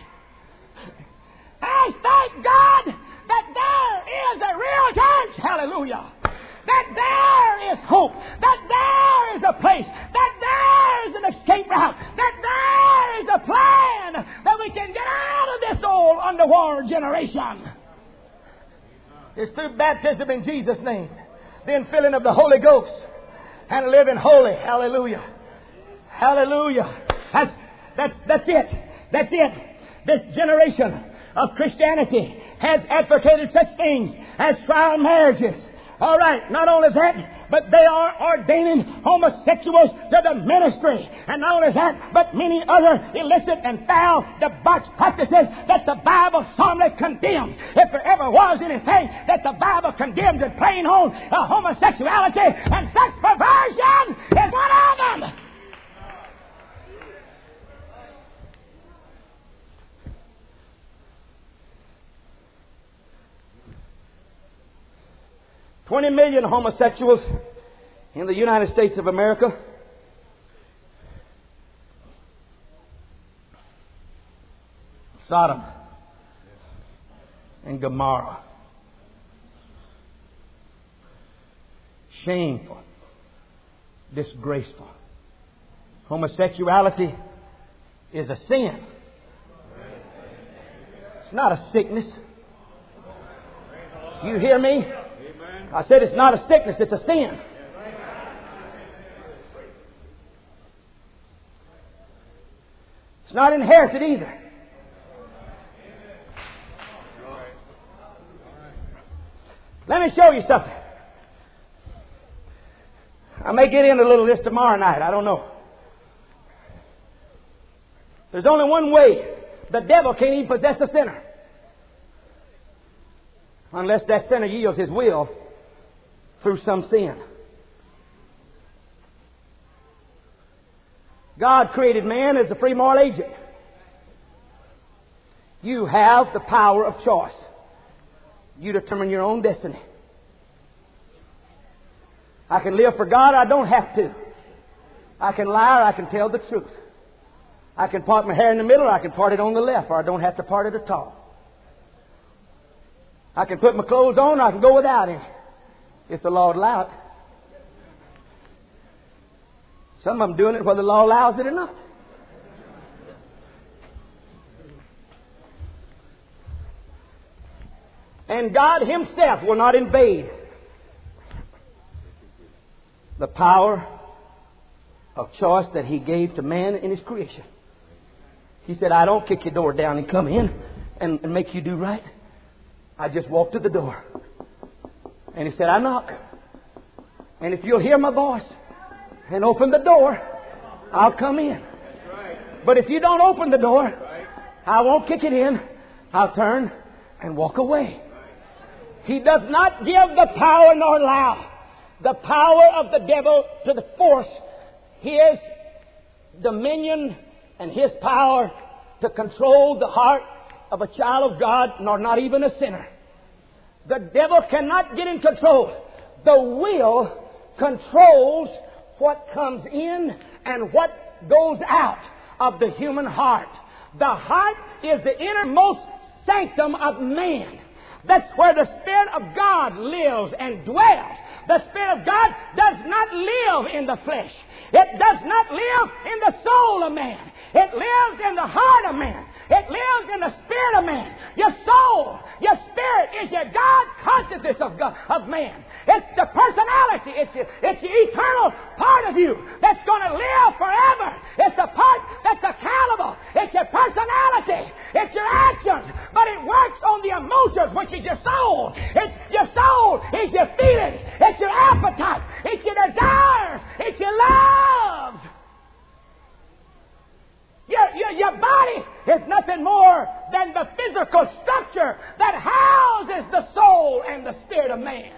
I thank God that there is a real church, hallelujah, that there is hope, that there is a place, that there is an escape route, that there is a plan that we can get out of this old underwater generation. It's through baptism in Jesus' name, the infilling of the Holy Ghost, and living holy. Hallelujah. Hallelujah. That's, that's, that's it. That's it. This generation of Christianity has advocated such things as trial marriages. All right, not only that, but they are ordaining homosexuals to the ministry. And not only that, but many other illicit and foul debauched practices that the Bible solemnly condemns. If there ever was anything that the Bible condemns in plain on, uh, homosexuality and sex perversion is one of them. Twenty million homosexuals in the United States of America. Sodom and Gomorrah. Shameful. Disgraceful. Homosexuality is a sin. It's not a sickness. You hear me? I said it's not a sickness, it's a sin. It's not inherited either. Let me show you something. I may get into a little of this tomorrow night. I don't know. There's only one way. The devil can't even possess a sinner unless that sinner yields his will through some sin. God created man as a free moral agent. You have the power of choice. You determine your own destiny. I can live for God, I don't have to. I can lie or I can tell the truth. I can part my hair in the middle or I can part it on the left, or I don't have to part it at all. I can put my clothes on or I can go without any, if the law would allow it. Some of them doing it whether the law allows it or not. And God Himself will not invade the power of choice that He gave to man in His creation. He said, I don't kick your door down and come in and, and make you do right. I just walk to the door. And He said, I knock. And if you'll hear my voice and open the door, I'll come in. But if you don't open the door, I won't kick it in. I'll turn and walk away. He does not give the power nor allow the power of the devil to the force his dominion and his power to control the heart of a child of God, nor not even a sinner. The devil cannot get in control. The will controls what comes in and what goes out of the human heart. The heart is the innermost sanctum of man. That's where the Spirit of God lives and dwells. The Spirit of God does not live in the flesh. It does not live in the soul of man. It lives in the heart of man. It lives in the spirit of man. Your soul, your spirit is your God consciousness of God, of man. It's the personality. It's your, it's the eternal part of you that's going to live forever. It's the part that's accountable. It's your personality. It's your actions. But it works on the emotions, which is your soul. It's your soul. It's your feelings. It's your appetite. It's your desires. It's your love. Your, your, your body is nothing more than the physical structure that houses the soul and the spirit of man.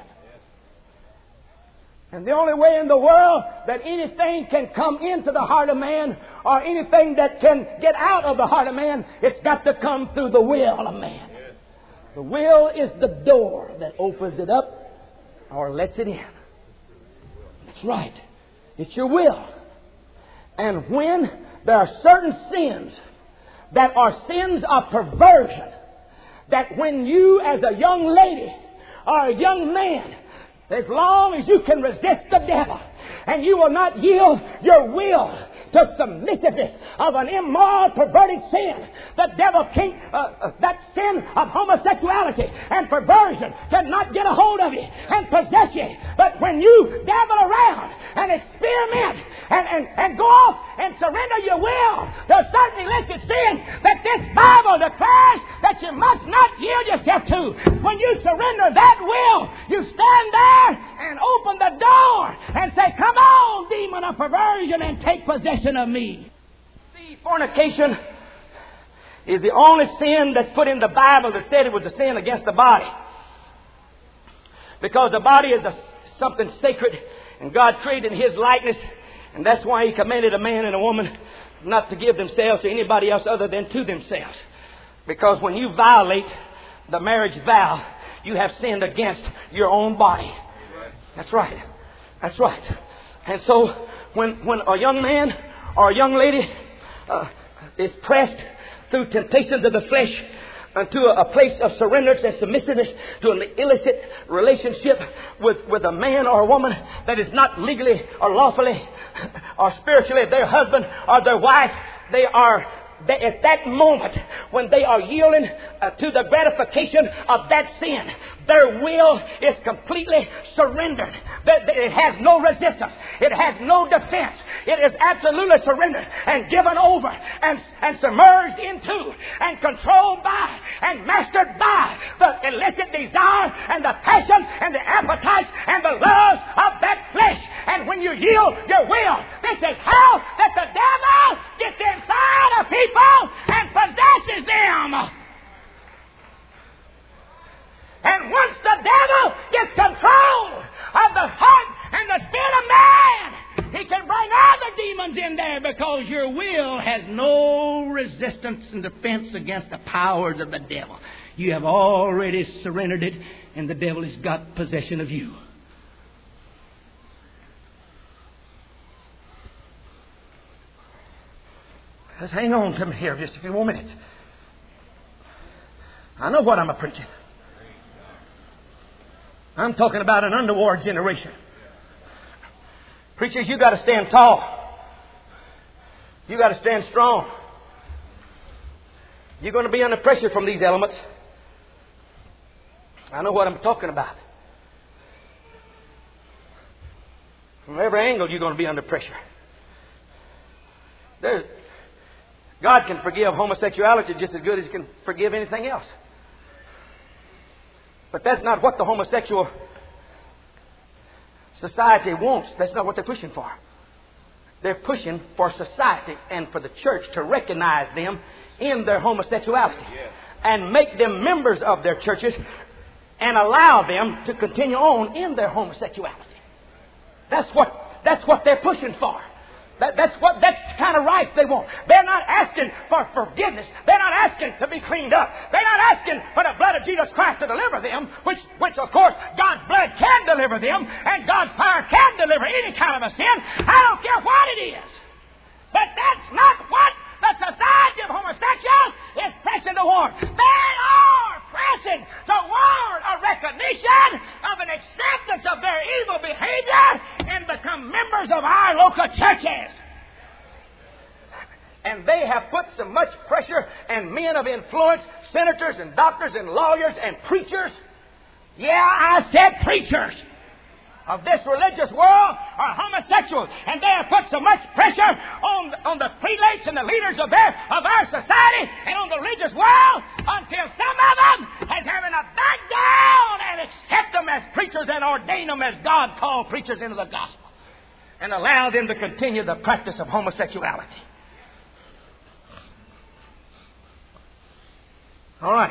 And the only way in the world that anything can come into the heart of man, or anything that can get out of the heart of man, it's got to come through the will of man. The will is the door that opens it up or lets it in. That's right. It's your will. And when there are certain sins that are sins of perversion, that when you as a young lady or a young man As long as you can resist the devil and you will not yield your will to submissiveness of an immoral, perverted sin, the devil can't, uh, uh, that sin of homosexuality and perversion cannot get a hold of you and possess you. But when you dabble around and experiment and, and, and go off and surrender your will to certain illicit sin that this Bible declares that you must not yield yourself to, when you surrender that will, you stand there and open the door and say, "Come on, demon of perversion, and take possession of me." See, fornication is the only sin that's put in the Bible that said it was a sin against the body. Because the body is a, something sacred, and God created in His likeness, and that's why He commanded a man and a woman not to give themselves to anybody else other than to themselves. Because when you violate the marriage vow, you have sinned against your own body. That's right. That's right. And so when, when a young man or a young lady uh, is pressed through temptations of the flesh unto a, a place of surrender and submissiveness to an illicit relationship with, with a man or a woman that is not legally or lawfully or spiritually their husband or their wife, they are They, at that moment, when they are yielding uh, to the gratification of that sin, their will is completely surrendered. It has no resistance. It has no defense. It is absolutely surrendered and given over and, and submerged into and controlled by and mastered by the illicit desire and the passions and the appetites and the loves of that flesh. And when you yield your will, this is how that the devil gets inside of people and possesses them. And once the devil gets control of the heart and the spirit of man, he can bring other demons in there because your will has no resistance and defense against the powers of the devil. You have already surrendered it, and the devil has got possession of you. Let's hang on to me here just a few more minutes. I know what I'm a preaching. I'm talking about an underworld generation. Preachers, you got to stand tall. You got to stand strong. You're going to be under pressure from these elements. I know what I'm talking about. From every angle, you're going to be under pressure. There's God can forgive homosexuality just as good as He can forgive anything else. But that's not what the homosexual society wants. That's not what they're pushing for. They're pushing for society and for the church to recognize them in their homosexuality and make them members of their churches and allow them to continue on in their homosexuality. That's what, that's what they're pushing for. That, that's what that's the kind of rights they want. They're not asking for forgiveness. They're not asking to be cleaned up. They're not asking for the blood of Jesus Christ to deliver them, which, which of course, God's blood can deliver them, and God's power can deliver any kind of a sin. I don't care what it is. But that's not what the society of homosexuals is pressing toward. They are pressing toward a recognition of an acceptance of their evil behavior and become members of our local churches. And they have put so much pressure, and men of influence, senators and doctors and lawyers and preachers, yeah, I said preachers, of this religious world are homosexuals, and they have put so much pressure on, on the prelates and the leaders of their of our society and on the religious world until some of them has having to back down and accept them as preachers and ordain them as God called preachers into the gospel and allow them to continue the practice of homosexuality. All right.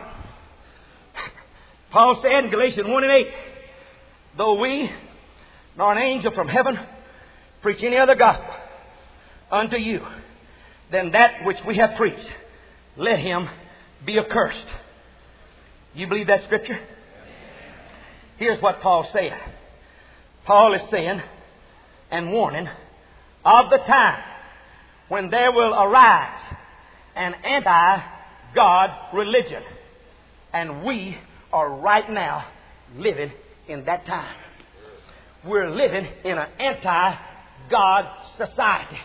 Paul said in Galatians one and eight, though we nor an angel from heaven preach any other gospel unto you than that which we have preached, let him be accursed. You believe that scripture? Here's what Paul said. Paul is saying and warning of the time when there will arise an anti-God religion. And we are right now living in that time. we're living in an anti-God society.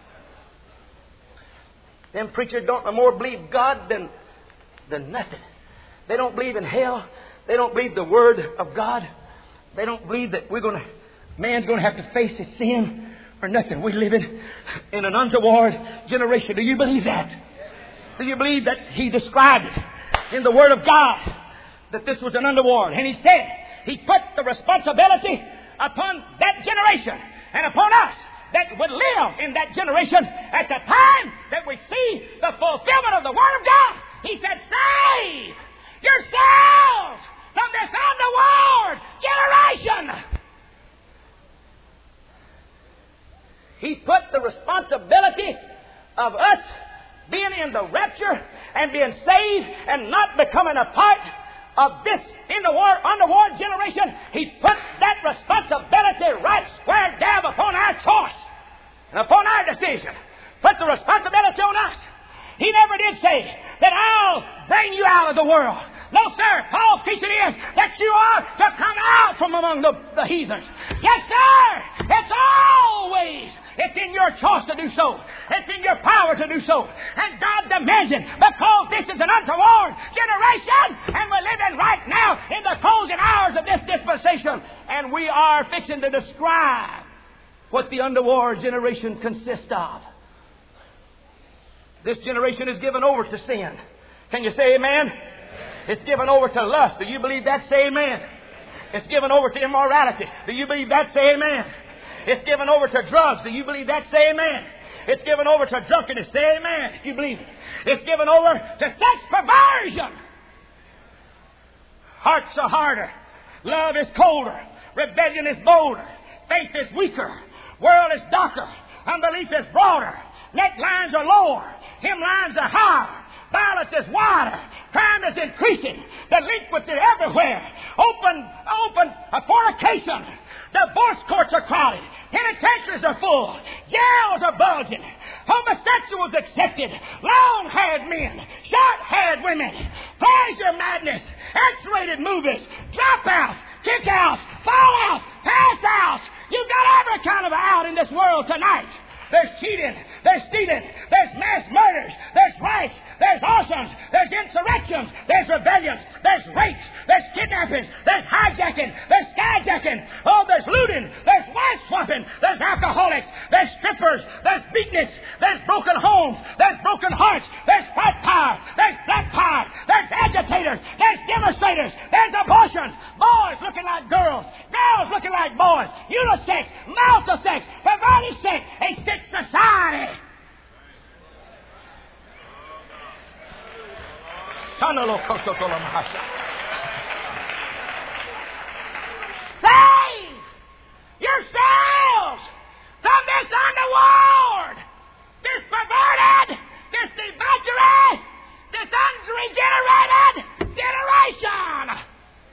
Them preachers don't no more believe God than, than nothing. They don't believe in hell. They don't believe the Word of God. They don't believe that we're going to, man's going to have to face his sin or nothing. We're living in an untoward generation. Do you believe that? Do you believe that He described it in the Word of God that this was an untoward? And He said He put the responsibility upon that generation and upon us that would live in that generation at the time that we see the fulfillment of the Word of God. He said, save yourselves from this untoward generation. He put the responsibility of us being in the rapture and being saved and not becoming a part of this in the war, untoward generation. He put that responsibility right square down upon our choice and upon our decision. Put the responsibility on us. He never did say that I'll bring you out of the world. No, sir. Paul's teaching is that you are to come out from among the, the heathens. Yes, sir. It's always, it's in your choice to do so. It's in your power to do so. And God demands it because this is an untoward generation and we're living right now in the closing hours of this dispensation. And we are fixing to describe what the untoward generation consists of. This generation is given over to sin. Can you say amen? Amen. It's given over to lust. Do you believe that? Say amen. It's given over to immorality. Do you believe that? Say amen. It's given over to drugs. Do you believe that? Say amen. It's given over to drunkenness. Say amen if you believe it. It's given over to sex perversion. Hearts are harder. Love is colder. Rebellion is bolder. Faith is weaker. World is darker. Unbelief is broader. Neck lines are lower. Hem lines are higher. Violence is wider. Crime is increasing. Delinquency everywhere. Open, open uh, fornication. Divorce courts are crowded. Penitentiaries are full. Jails are bulging. Homosexuals accepted. Long-haired men. Short-haired women. Pleasure madness. X-rated movies. Dropouts. Kick-outs. Fallouts. Pass-outs. You've got every kind of out in this world tonight. There's cheating, there's stealing, there's mass murders, there's riots, there's arsons, there's insurrections, there's rebellions, there's rapes, there's kidnappings, there's hijacking, there's skyjacking, oh, there's looting, there's wife swapping, there's alcoholics, there's strippers, there's beatniks, there's broken homes, there's broken hearts, there's white power, there's black power, there's agitators, there's demonstrators, there's abortions, boys looking like girls, girls looking like boys, unisex, multisex, perverted sex, a sick society. Save yourselves from this underworld, this perverted, this debauchery, this unregenerated generation.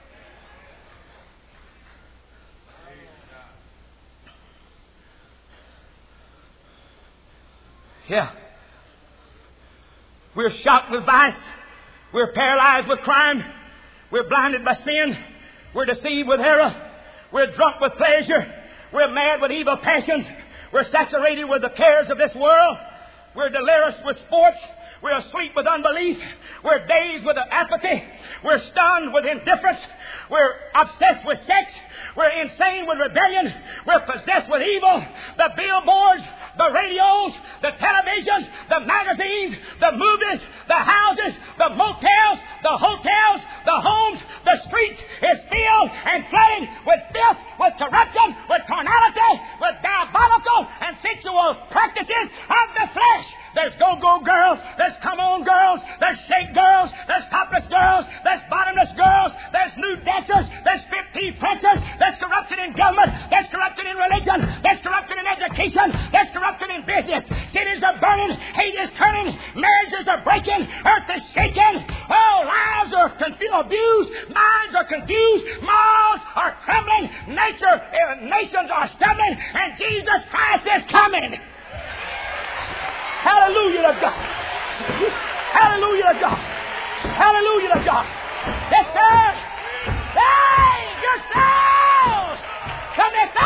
Yeah. We're shocked with vice. We're paralyzed with crime. We're blinded by sin. We're deceived with error. We're drunk with pleasure. We're mad with evil passions. We're saturated with the cares of this world. We're delirious with sports. We're asleep with unbelief. We're dazed with apathy. We're stunned with indifference. We're obsessed with sex. We're insane with rebellion. We're possessed with evil. The billboards, the radios, the televisions, the magazines, the movies, the houses, the motels, the hotels, the homes, the streets is filled and flooded with filth, with corruption, with carnality, with diabolical and sensual practices of the flesh. There's go-go girls, there's come-on girls, there's shake girls, there's topless girls, there's bottomless girls, there's nude dancers, there's fifteen prancers, there's corruption in government, there's corruption in religion, there's corruption in education, there's corruption in business. Cities are burning, hate is turning, marriages are breaking, earth is shaking, oh, lives are confu- abused, minds are confused, morals are crumbling, nature, uh, nations are stumbling, and Jesus Christ is coming. Hallelujah to God. Hallelujah to God. Hallelujah to God. Yes, sir. Save yourselves from this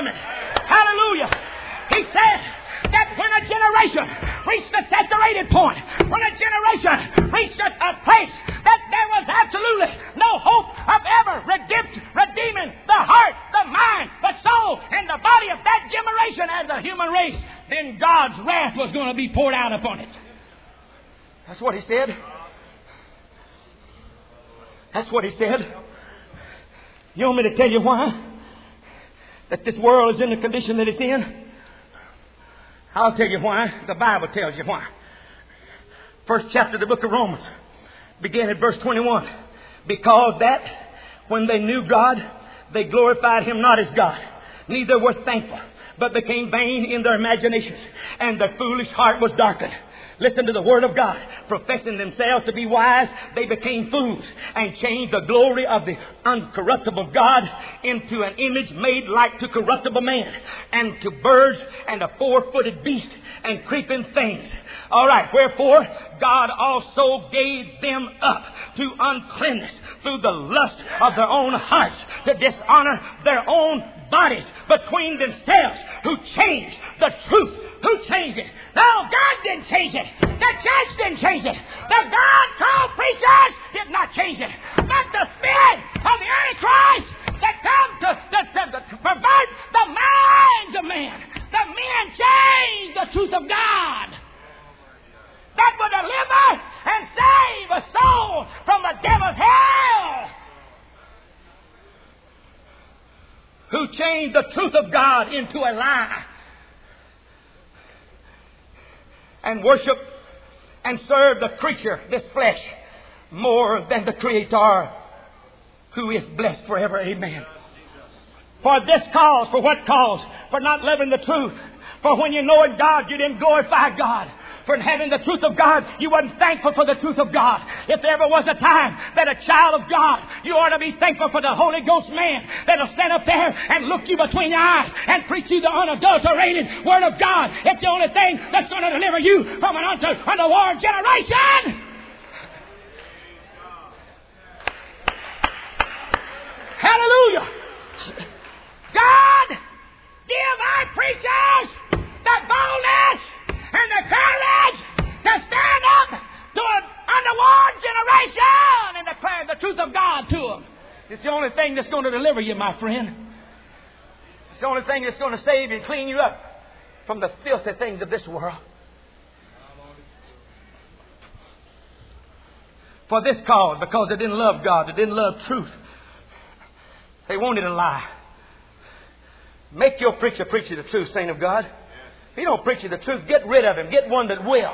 coming. Hallelujah. He said that when a generation reached the saturated point, when a generation reached a, a place that there was absolutely no hope of ever redeem, redeeming the heart, the mind, the soul, and the body of that generation as a human race, then God's wrath was going to be poured out upon it. That's what he said. That's what he said. You want me to tell you why? That this world is in the condition that it's in? I'll tell you why. The Bible tells you why. First chapter of the book of Romans, begin at verse twenty-one. Because that when they knew God, they glorified Him not as God, neither were thankful, but became vain in their imaginations, and their foolish heart was darkened. Listen to the Word of God. Professing themselves to be wise, they became fools and changed the glory of the uncorruptible God into an image made like to corruptible man, and to birds and a four-footed beast and creeping things. All right. Wherefore, God also gave them up to uncleanness through the lust of their own hearts, to dishonor their own bodies between themselves, who changed the truth. Who changed it? No, God didn't change it. The church didn't change it. The God-called preachers did not change it. But the spirit of the Antichrist that come to, to, to, to pervert the minds of men. The men changed the truth of God that would deliver and save a soul from the devil's hell. Who changed the truth of God into a lie, and worship and serve the creature, this flesh, more than the Creator, who is blessed forever. Amen. For this cause, for what cause? For not loving the truth. For when you know God, you didn't glorify God. For having the truth of God, you wasn't thankful for the truth of God. If there ever was a time that a child of God, you ought to be thankful for the Holy Ghost man that'll stand up there and look you between the eyes and preach you the unadulterated Word of God. It's the only thing that's going to deliver you from an underworld generation. Hallelujah. God, give our preachers the boldness and the courage to stand up to an underworld generation and declare the truth of God to them. It's the only thing that's going to deliver you, my friend. It's the only thing that's going to save you and clean you up from the filthy things of this world. For this cause, because they didn't love God, they didn't love truth. They wanted a lie. Make your preacher preach you the truth, saint of God. If he don't preach you the truth, get rid of him. Get one that will.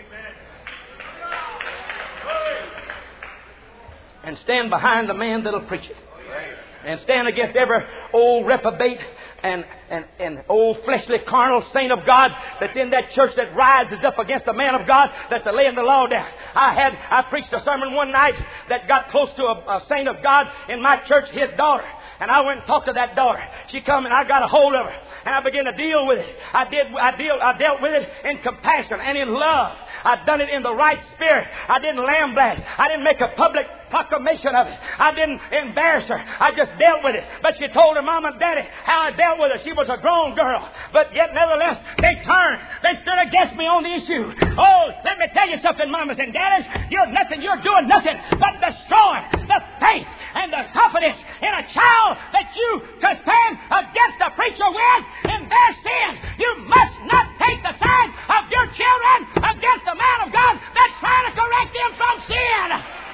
And stand behind the man that'll preach it. And stand against every old reprobate and, and, and old fleshly carnal saint of God that's in that church that rises up against the man of God that's laying the law down. I had I preached a sermon one night that got close to a, a saint of God in my church, his daughter. And I went and talked to that daughter. She come and I got a hold of her. And I began to deal with it. I did. I deal. I dealt with it in compassion and in love. I've done it in the right spirit. I didn't lambaste. I didn't make a public proclamation of it. I didn't embarrass her. I just dealt with it. But she told her mom and daddy how I dealt with her. She was a grown girl. But yet, nevertheless, they turned. They stood against me on the issue. Oh, let me tell you something, mamas and daddies. You're nothing. You're doing nothing but destroying the faith and the confidence in a child that you could stand against the preacher with in their sin. You must not take the side of your children against the man of God that's trying to correct them from sin.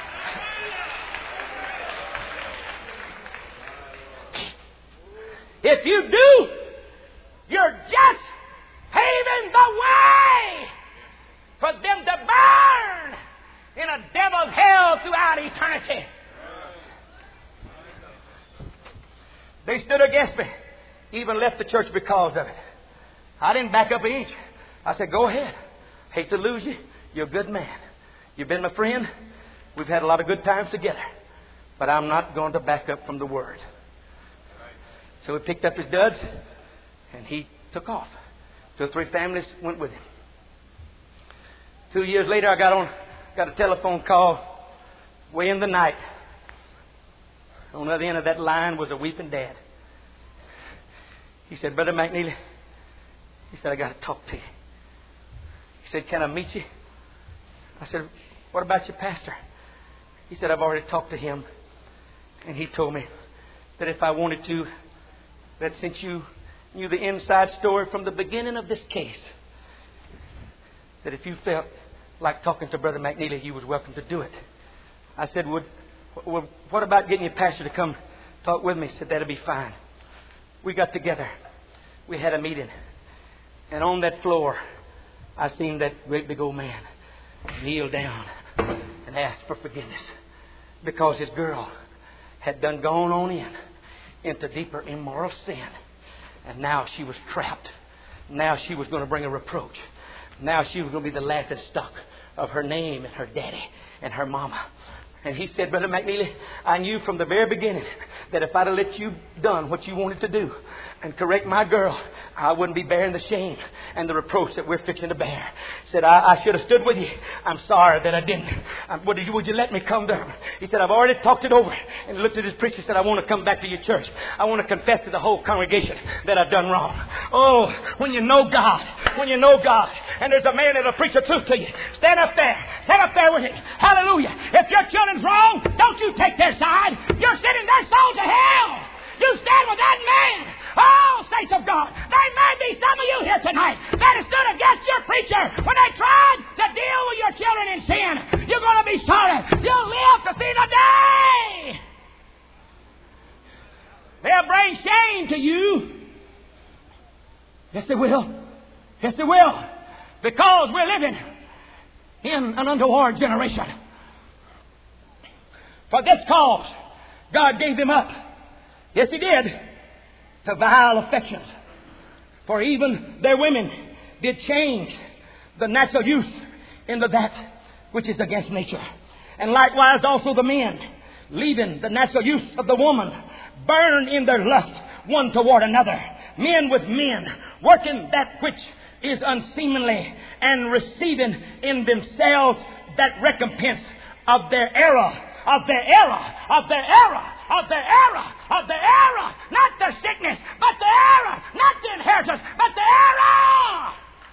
If you do, you're just paving the way for them to burn in a devil's hell throughout eternity. They stood against me, even left the church because of it. I didn't back up an inch. I said, go ahead. Hate to lose you. You're a good man. You've been my friend. We've had a lot of good times together. But I'm not going to back up from the Word. So he picked up his duds and he took off. Two or three families went with him. Two years later, I got on, got a telephone call way in the night. On the other end of that line was a weeping dad. He said, Brother McNeely, he said, I got to talk to you. He said, can I meet you? I said, what about your pastor? He said, I've already talked to him. And he told me that if I wanted to, that since you knew the inside story from the beginning of this case, that if you felt like talking to Brother McNeely, you was welcome to do it. I said, Would, well, what about getting your pastor to come talk with me? He said, that'll be fine. We got together. We had a meeting. And on that floor, I seen that great big old man kneel down and ask for forgiveness because his girl had done gone on in into deeper immoral sin. And now she was trapped. Now she was going to bring a reproach. Now she was going to be the laughing stock of her name and her daddy and her mama. And he said, Brother McNeely, I knew from the very beginning that if I'd have let you done what you wanted to do and correct my girl, I wouldn't be bearing the shame and the reproach that we're fixing to bear. He said, I, I should have stood with you. I'm sorry that I didn't. Um, would, you, would you let me come down? He said, I've already talked it over. And he looked at his preacher and said, I want to come back to your church. I want to confess to the whole congregation that I've done wrong. Oh, when you know God, when you know God, and there's a man that'll preach the truth to you, stand up there. Stand up there with him. Hallelujah. If your children's wrong, don't you take their side. You're sending their soul to hell. You stand with that man. Oh, saints of God, there may be some of you here tonight that have stood against your preacher when they tried to deal with your children in sin. You're going to be sorry. You'll live to see the day. They'll bring shame to you. Yes, they will. Yes, they will. Because we're living in an untoward generation. For this cause, God gave them up. Yes, He did. To vile affections. For even their women did change the natural use into that which is against nature. And likewise also the men, leaving the natural use of the woman, burned in their lust one toward another. Men with men, working that which is unseemly, and receiving in themselves that recompense of their error, of their error, of their error, of their error, of their error, not their sickness, but the error, not the inheritance, but the error,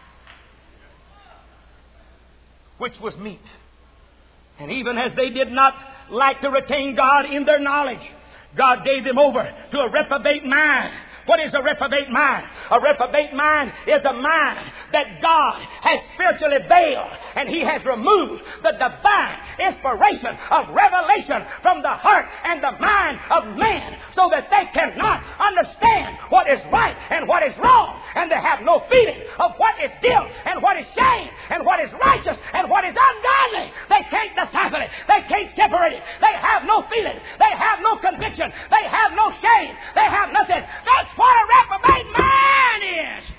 which was meat. And even as they did not like to retain God in their knowledge, God gave them over to a reprobate mind. What is a reprobate mind? A reprobate mind is a mind that God has spiritually veiled, and He has removed the divine inspiration of revelation from the heart and the mind of man, so that they cannot understand what is right and what is wrong, and they have no feeling of what is guilt and what is shame and what is righteous and what is ungodly. They can't decipher it. They can't separate it. They have no feeling. They have no conviction. They have no shame. They have nothing. That's what a reprobate man is.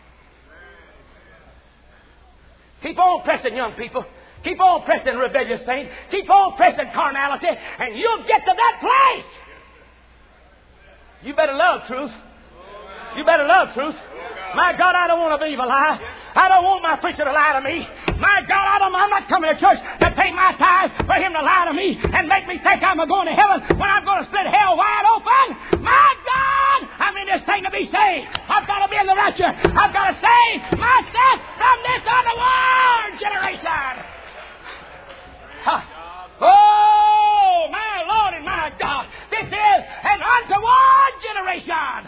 Keep on pressing, young people. Keep on pressing, rebellious saints. Keep on pressing carnality, and you'll get to that place. You better love truth. You better love truth. My God, I don't want to believe a lie. I don't want my preacher to lie to me. My God, I don't, I'm not coming to church to pay my tithes for him to lie to me and make me think I'm going to heaven when I'm going to split hell wide open. My God, I'm in this thing to be saved. I've got to be in the rapture. I've got to save myself from this untoward generation. Huh. Oh, my Lord and my God, this is an untoward generation.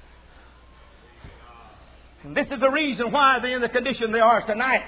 And this is the reason why they're in the condition they are tonight.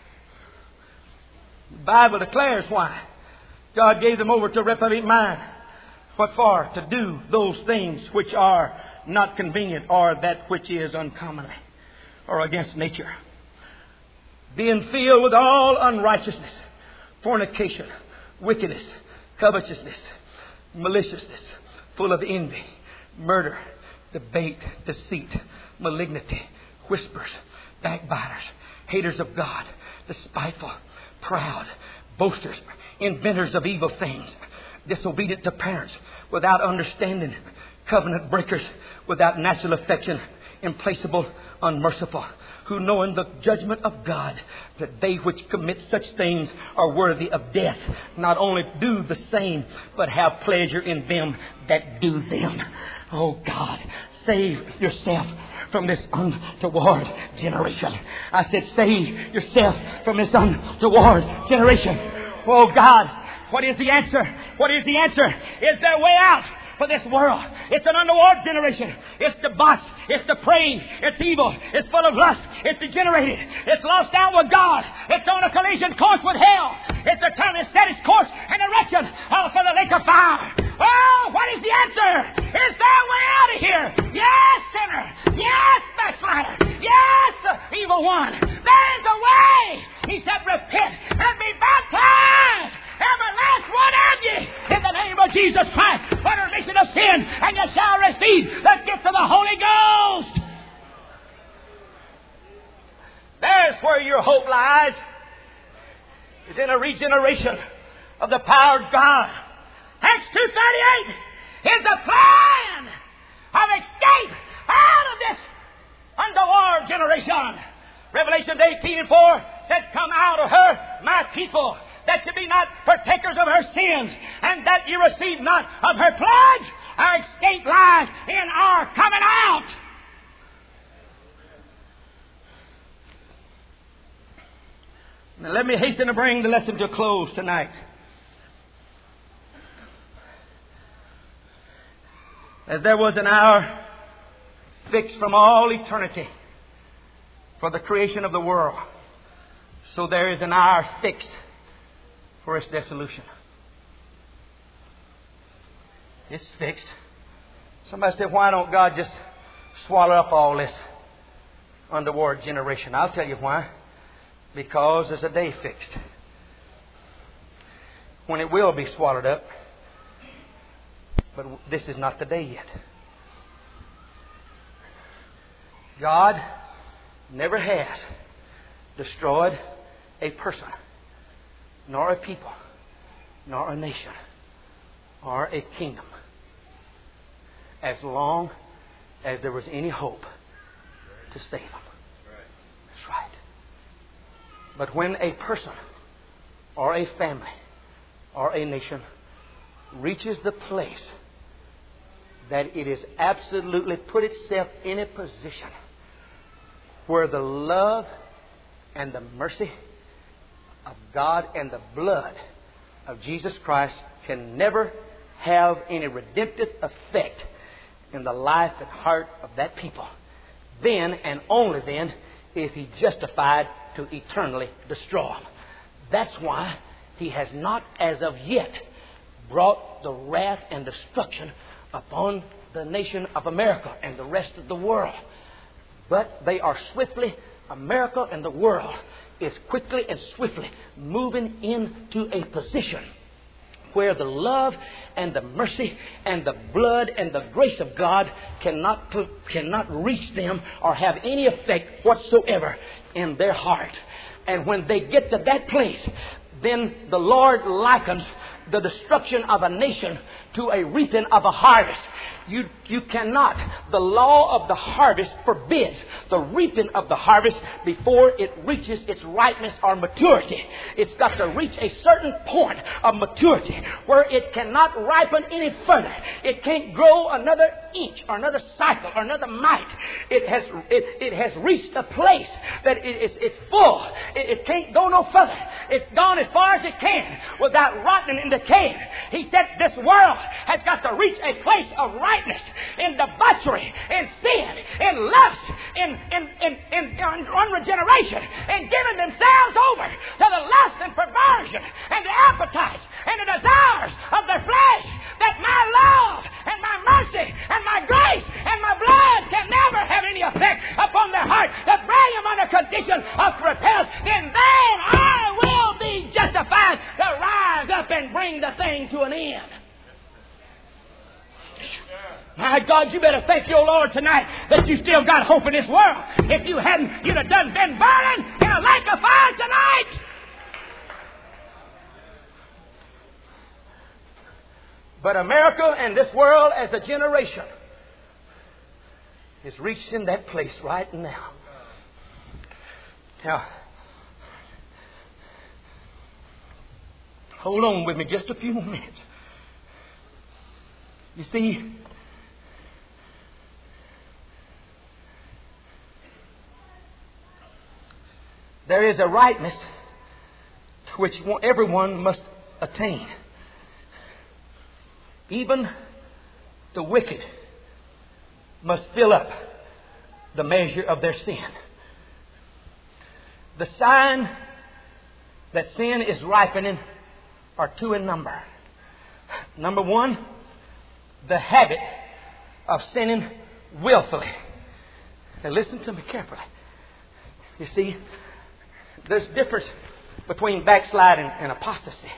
The Bible declares why. God gave them over to a reprobate mind. What for? To do those things which are not convenient, or that which is uncommonly, or against nature. Being filled with all unrighteousness, fornication, wickedness, covetousness, maliciousness, full of envy, murder, debate, deceit, malignity, whispers, backbiters, haters of God, despiteful, proud, boasters, inventors of evil things, disobedient to parents, without understanding, covenant breakers, without natural affection, implacable, unmerciful, who knowing the judgment of God, that they which commit such things are worthy of death, not only do the same, but have pleasure in them that do them. Oh God, save yourself from this untoward generation. I said, save yourself from this untoward generation. Oh God, what is the answer? What is the answer? Is there a way out for this world? It's an untoward generation. It's debauched. It's depraved. It's evil. It's full of lust. It's degenerated. It's lost out with God. It's on a collision course with hell. It's determined to set its course in direction uh, for the lake of fire. Oh, what is the answer? Is there a way out of here? Yes, sinner. Yes, backslider. Yes, evil one. There is a way. He said, repent and be baptized, every last one of you, in the name of Jesus Christ, for the remission of sin, and you shall receive the gift of the Holy Ghost. There's where your hope lies, is in a regeneration of the power of God. Acts two thirty-eight is the plan of escape out of this untoward generation. Revelation eighteen and four said, come out of her, my people, that you be not partakers of her sins, and that you receive not of her pledge. Our escape lies in our coming out. Now let me hasten to bring the lesson to a close tonight. As there was an hour fixed from all eternity for the creation of the world, so there is an hour fixed for its dissolution. It's fixed. Somebody said, why don't God just swallow up all this untoward generation? I'll tell you why. Because there's a day fixed when it will be swallowed up. But this is not the day yet. God never has destroyed a person, nor a people, nor a nation, or a kingdom, as long as there was any hope to save them. That's right. But when a person, or a family, or a nation reaches the place that it is absolutely put itself in a position where the love and the mercy of God and the blood of Jesus Christ can never have any redemptive effect in the life and heart of that people, then and only then is He justified to eternally destroy them. That's why He has not as of yet brought the wrath and destruction upon the nation of America and the rest of the world. But they are swiftly, America and the world is quickly and swiftly moving into a position where the love and the mercy and the blood and the grace of God cannot put, cannot reach them or have any effect whatsoever in their heart. And when they get to that place, then the Lord likens the destruction of a nation to a reaping of a harvest. You, you cannot. The law of the harvest forbids the reaping of the harvest before it reaches its ripeness or maturity. It's got to reach a certain point of maturity where it cannot ripen any further. It can't grow another inch or another cycle or another mite. It has it, it has reached a place that it is it's full. It, it can't go no further. It's gone as far as it can without rotting and decaying. He said this world has got to reach a place of ripeness in debauchery, in sin, in lust, in, in, in, in, in unregeneration, and giving themselves over to the lust and perversion and the appetites and the desires of their flesh, that my love and my mercy and my grace and my blood can never have any effect upon their heart to bring them under condition of repentance. Then then I will be justified to rise up and bring the thing to an end. My God, you better thank your Lord tonight that you still got hope in this world. If you hadn't, you'd have done been burning in a lake of fire tonight. But America and this world as a generation is reaching that place right now. Now, hold on with me just a few more minutes. You see, there is a rightness to which everyone must attain. Even the wicked must fill up the measure of their sin. The sign that sin is ripening are two in number. Number one, the habit of sinning willfully. Now listen to me carefully. You see, there's a difference between backsliding and apostasy.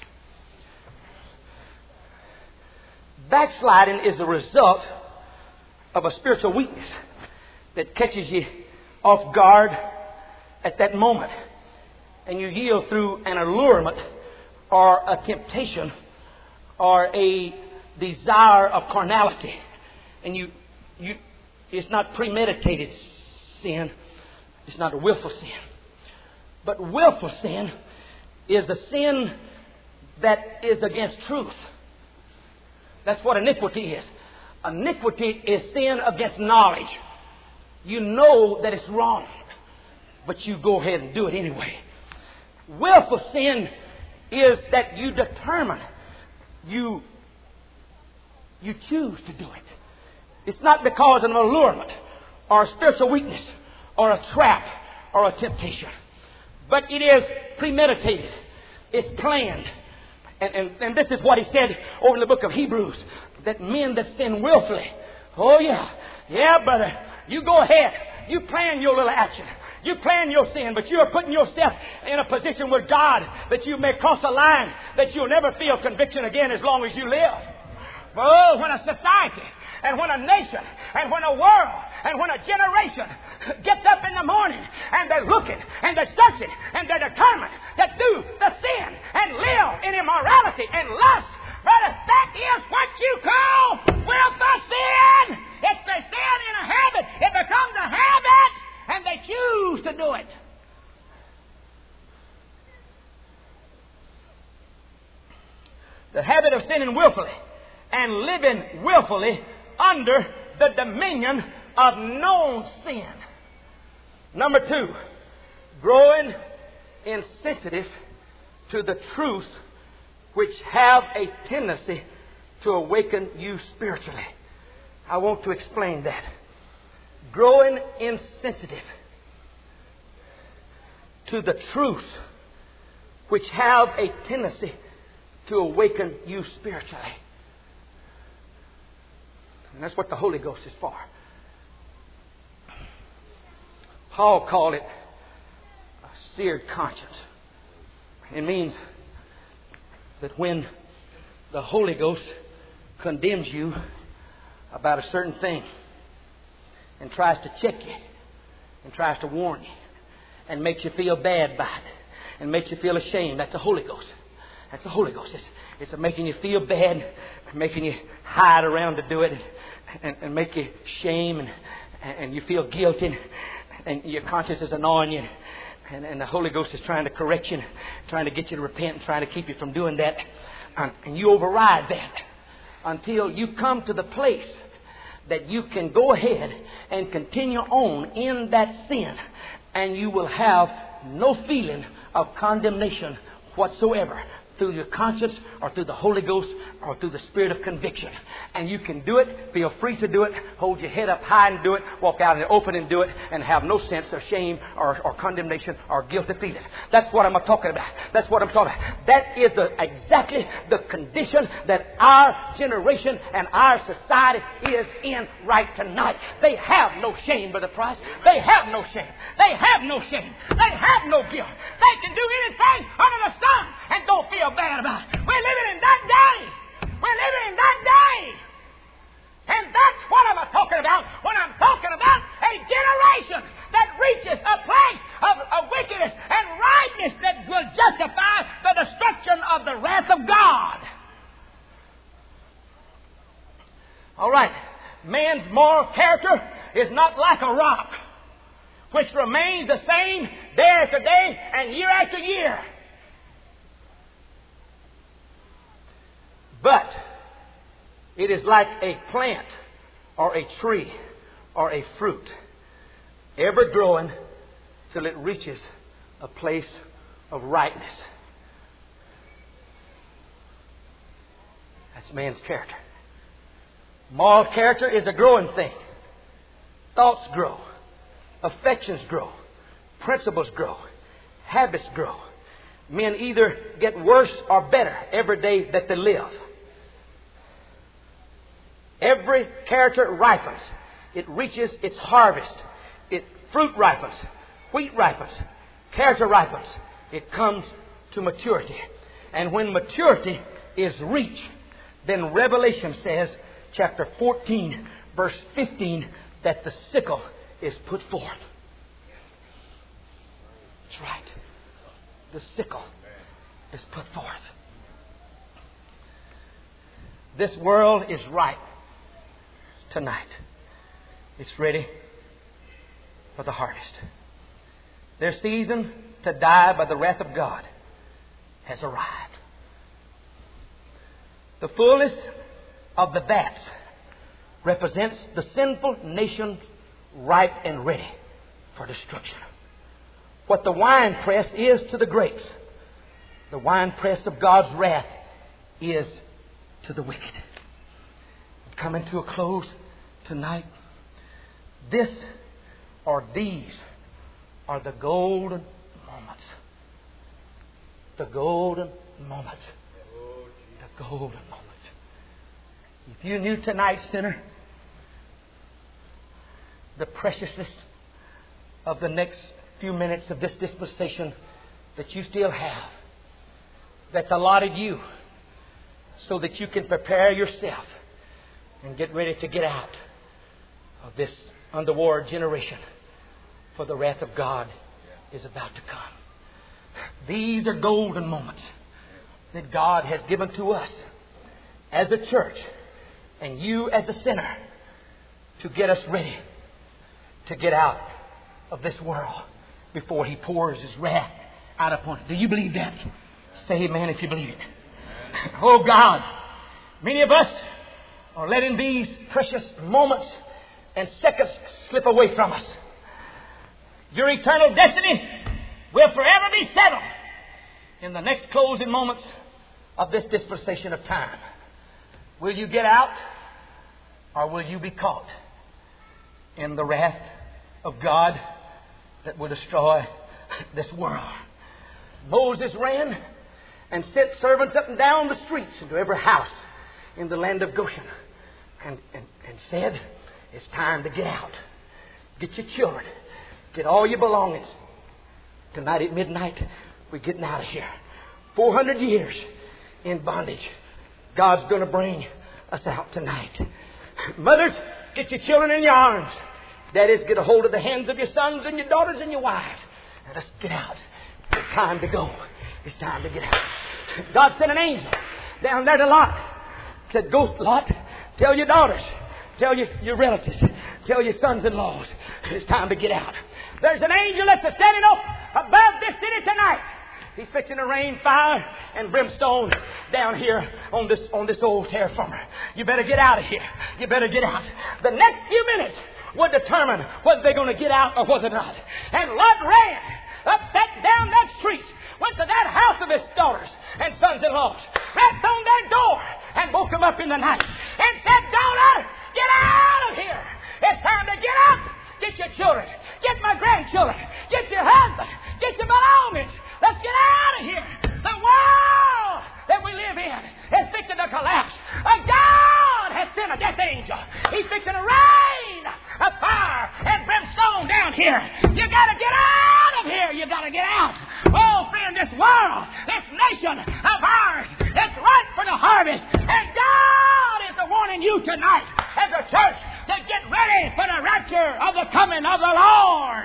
Backsliding is a result of a spiritual weakness that catches you off guard at that moment, and you yield through an allurement or a temptation or a desire of carnality, and you, you, it's not premeditated sin, it's not a willful sin. But willful sin is a sin that is against truth. That's what iniquity is. Iniquity is sin against knowledge. You know that it's wrong, but you go ahead and do it anyway. Willful sin is that you determine, you, you choose to do it. It's not because of an allurement or a spiritual weakness or a trap or a temptation. But it is premeditated. It's planned. And, and, and this is what he said over in the book of Hebrews, that men that sin willfully. Oh yeah. Yeah, brother. You go ahead. You plan your little action. You plan your sin, but you are putting yourself in a position with God that you may cross a line that you'll never feel conviction again as long as you live. Oh, when a society and when a nation and when a world and when a generation gets up in the morning and they're looking and they're searching and they're determined to do the sin and live in immorality and lust, brother, that is what you call willful sin. It's a sin in a habit. It becomes a habit and they choose to do it. The habit of sinning willfully and living willfully under the dominion of known sin. Number two, growing insensitive to the truth which have a tendency to awaken you spiritually. I want to explain that. Growing insensitive to the truth which have a tendency to awaken you spiritually. And that's what the Holy Ghost is for. Paul called it a seared conscience. It means that when the Holy Ghost condemns you about a certain thing and tries to check you and tries to warn you and makes you feel bad by it and makes you feel ashamed, that's the Holy Ghost. That's the Holy Ghost. It's, it's making you feel bad, making you hide around to do it, and, and make you shame, and, and you feel guilty, and your conscience is annoying you, and, and the Holy Ghost is trying to correct you, trying to get you to repent, and trying to keep you from doing that, and, and you override that until you come to the place that you can go ahead and continue on in that sin, and you will have no feeling of condemnation whatsoever, through your conscience or through the Holy Ghost or through the Spirit of conviction. And you can do it, feel free to do it, hold your head up high and do it, walk out in the open and do it, and have no sense of shame or, or condemnation or guilty feeling. That's what I'm talking about. That's what I'm talking about. That is the, exactly the condition that our generation and our society is in right tonight. They have no shame, Brother Price. They have no shame. They have no shame. They have no guilt. They can do anything under the sun and don't feel bad about it. We're living in that day. We're living in that day. And that's what I'm talking about when I'm talking about a generation that reaches a place of, of wickedness and rightness that will justify the destruction of the wrath of God. All right. Man's moral character is not like a rock, which remains the same day after day and year after year. But it is like a plant or a tree or a fruit, ever growing till it reaches a place of rightness. That's man's character. Moral character is a growing thing. Thoughts grow. Affections grow. Principles grow. Habits grow. Men either get worse or better every day that they live. Every character ripens. It reaches its harvest. It fruit ripens. Wheat ripens. Character ripens. It comes to maturity. And when maturity is reached, then Revelation says, chapter fourteen, verse fifteen, that the sickle is put forth. That's right. The sickle is put forth. This world is ripe tonight. It's ready for the harvest. Their season to die by the wrath of God has arrived. The fullness of the vats represents the sinful nation ripe and ready for destruction. What the winepress is to the grapes, the winepress of God's wrath is to the wicked. Coming to a close tonight, this or these are the golden moments. The golden moments. The golden moments. If you knew tonight, sinner, the preciousness of the next few minutes of this dispensation that you still have, that's allotted you so that you can prepare yourself and get ready to get out of this underworld generation, for the wrath of God is about to come. These are golden moments that God has given to us as a church and you as a sinner to get us ready to get out of this world before He pours His wrath out upon it. Do you believe that? Say amen if you believe it. Oh God, many of us are letting these precious moments and seconds slip away from us. Your eternal destiny will forever be settled in the next closing moments of this dispensation of time. Will you get out, or will you be caught in the wrath of God that will destroy this world? Moses ran and sent servants up and down the streets into every house in the land of Goshen and, and, and said, it's time to get out. Get your children. Get all your belongings. Tonight at midnight, we're getting out of here. four hundred years in bondage. God's going to bring us out tonight. Mothers, get your children in your arms. Daddies, get a hold of the hands of your sons and your daughters and your wives. And let's get out. It's time to go. It's time to get out. God sent an angel down there to Lot. Said, go, Lot, tell your daughters, tell your, your relatives, tell your sons-in-laws, it's time to get out. There's an angel that's standing up above this city tonight. He's fixing to rain fire and brimstone down here on this on this old terra firma. You better get out of here. You better get out. The next few minutes will determine whether they're going to get out or whether not. And Lot ran up that down that street, went to that house of his daughters and sons-in-laws, rapped on their door and woke them up in the night and said, daughter, get out of here. It's time to get up. Get your children. Get my grandchildren. Get your husband. Get your belongings. Let's get out of here. The world that we live in is fixing to collapse. A God has sent a death angel. He's fixing to rain a fire and brimstone down here. You got to get out of here. You got to get out. Oh, friend, this world, this nation of ours, it's ripe for the harvest. And God is warning you tonight as a church to get ready for the rapture of the coming of the Lord.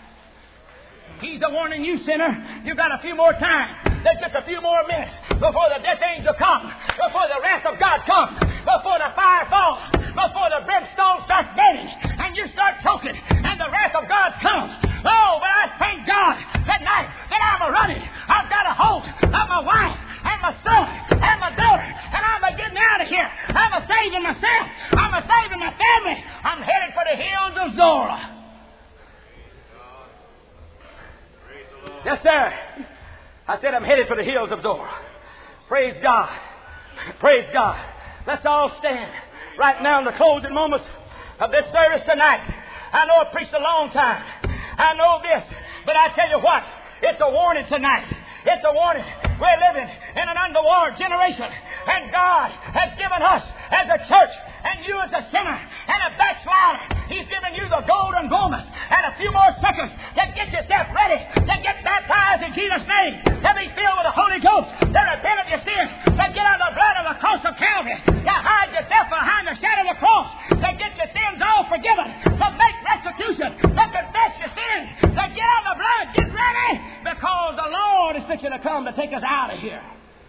He's a warning you, sinner. You've got a few more time. There's just a few more minutes before the death angel comes, before the wrath of God comes, before the fire falls, before the brimstone starts burning, and you start choking, and the wrath of God comes. Oh, but I thank God tonight that I'm a running. I've got a hold of my wife and my son and my daughter, and I'm a getting out of here. I'm a saving myself. I'm a saving my family. I'm headed for the hills of Zorah. Praise the Lord. Yes, sir. I said I'm headed for the hills of Zorah. Praise God. Praise God. Let's all stand right now in the closing moments of this service tonight. I know I preached a long time. I know this. But I tell you what, it's a warning tonight. It's a warning. We're living in an underwater generation. And God has given us as a church and you as a sinner and a backslider, He's given you the golden moments and a few more seconds to get yourself ready to get baptized in Jesus' name, to be filled with the Holy Ghost, to repent of your sins, to get out the blood of the cross of Calvary, to hide yourself behind the shadow of the cross, to get your sins all forgiven, to make restitution, to confess your sins, to get out the blood. Get ready, because the Lord is fixing to come to take us out of here.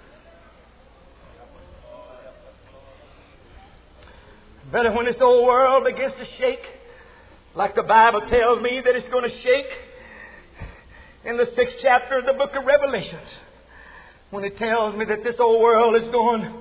Brother, when this old world begins to shake, like the Bible tells me that it's going to shake in the sixth chapter of the book of Revelations, when it tells me that this old world is going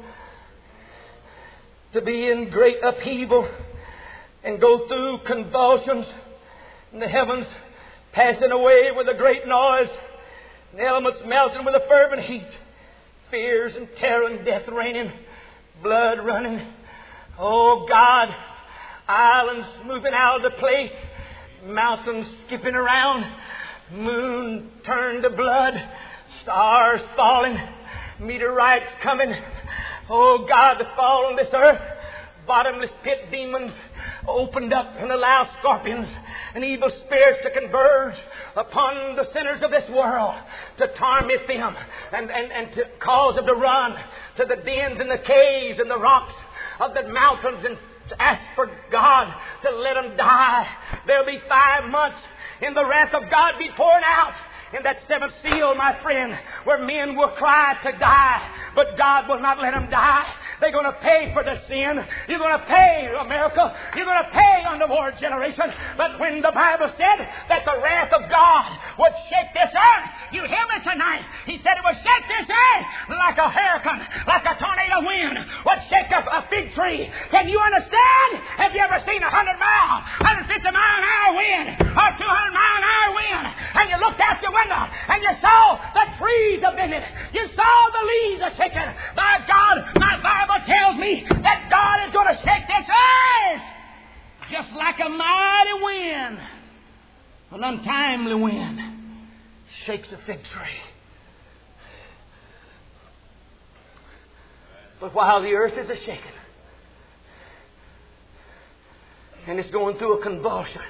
to be in great upheaval and go through convulsions, and the heavens passing away with a great noise, and the elements melting with a fervent heat, fears and terror and death reigning, blood running. Oh God, islands moving out of the place, mountains skipping around, moon turned to blood, stars falling, meteorites coming. Oh God, to fall on this earth, bottomless pit demons opened up and allow scorpions and evil spirits to converge upon the sinners of this world, to torment them and, and, and to cause them to run to the dens and the caves and the rocks of the mountains and to ask for God to let them die. There'll be five months in the wrath of God be poured out in that seventh seal, my friend, where men will cry to die, but God will not let them die. They're going to pay for the sin. You're going to pay, America. You're going to pay on the war generation. But when the Bible said that the wrath of God would shake this earth, you hear me tonight? He said it would shake this earth like a hurricane, like a tornado wind would shake a, a fig tree. Can you understand? Have you ever seen a hundred mile, one hundred fifty mile an hour wind, or two hundred mile an hour wind, and you looked out your window and you saw the trees are bending, you saw the leaves are shaking? My God, my Bible tells me that God is going to shake this earth just like a mighty wind, an untimely wind shakes a fig tree. But while the earth is a shaking and it's going through a convulsion,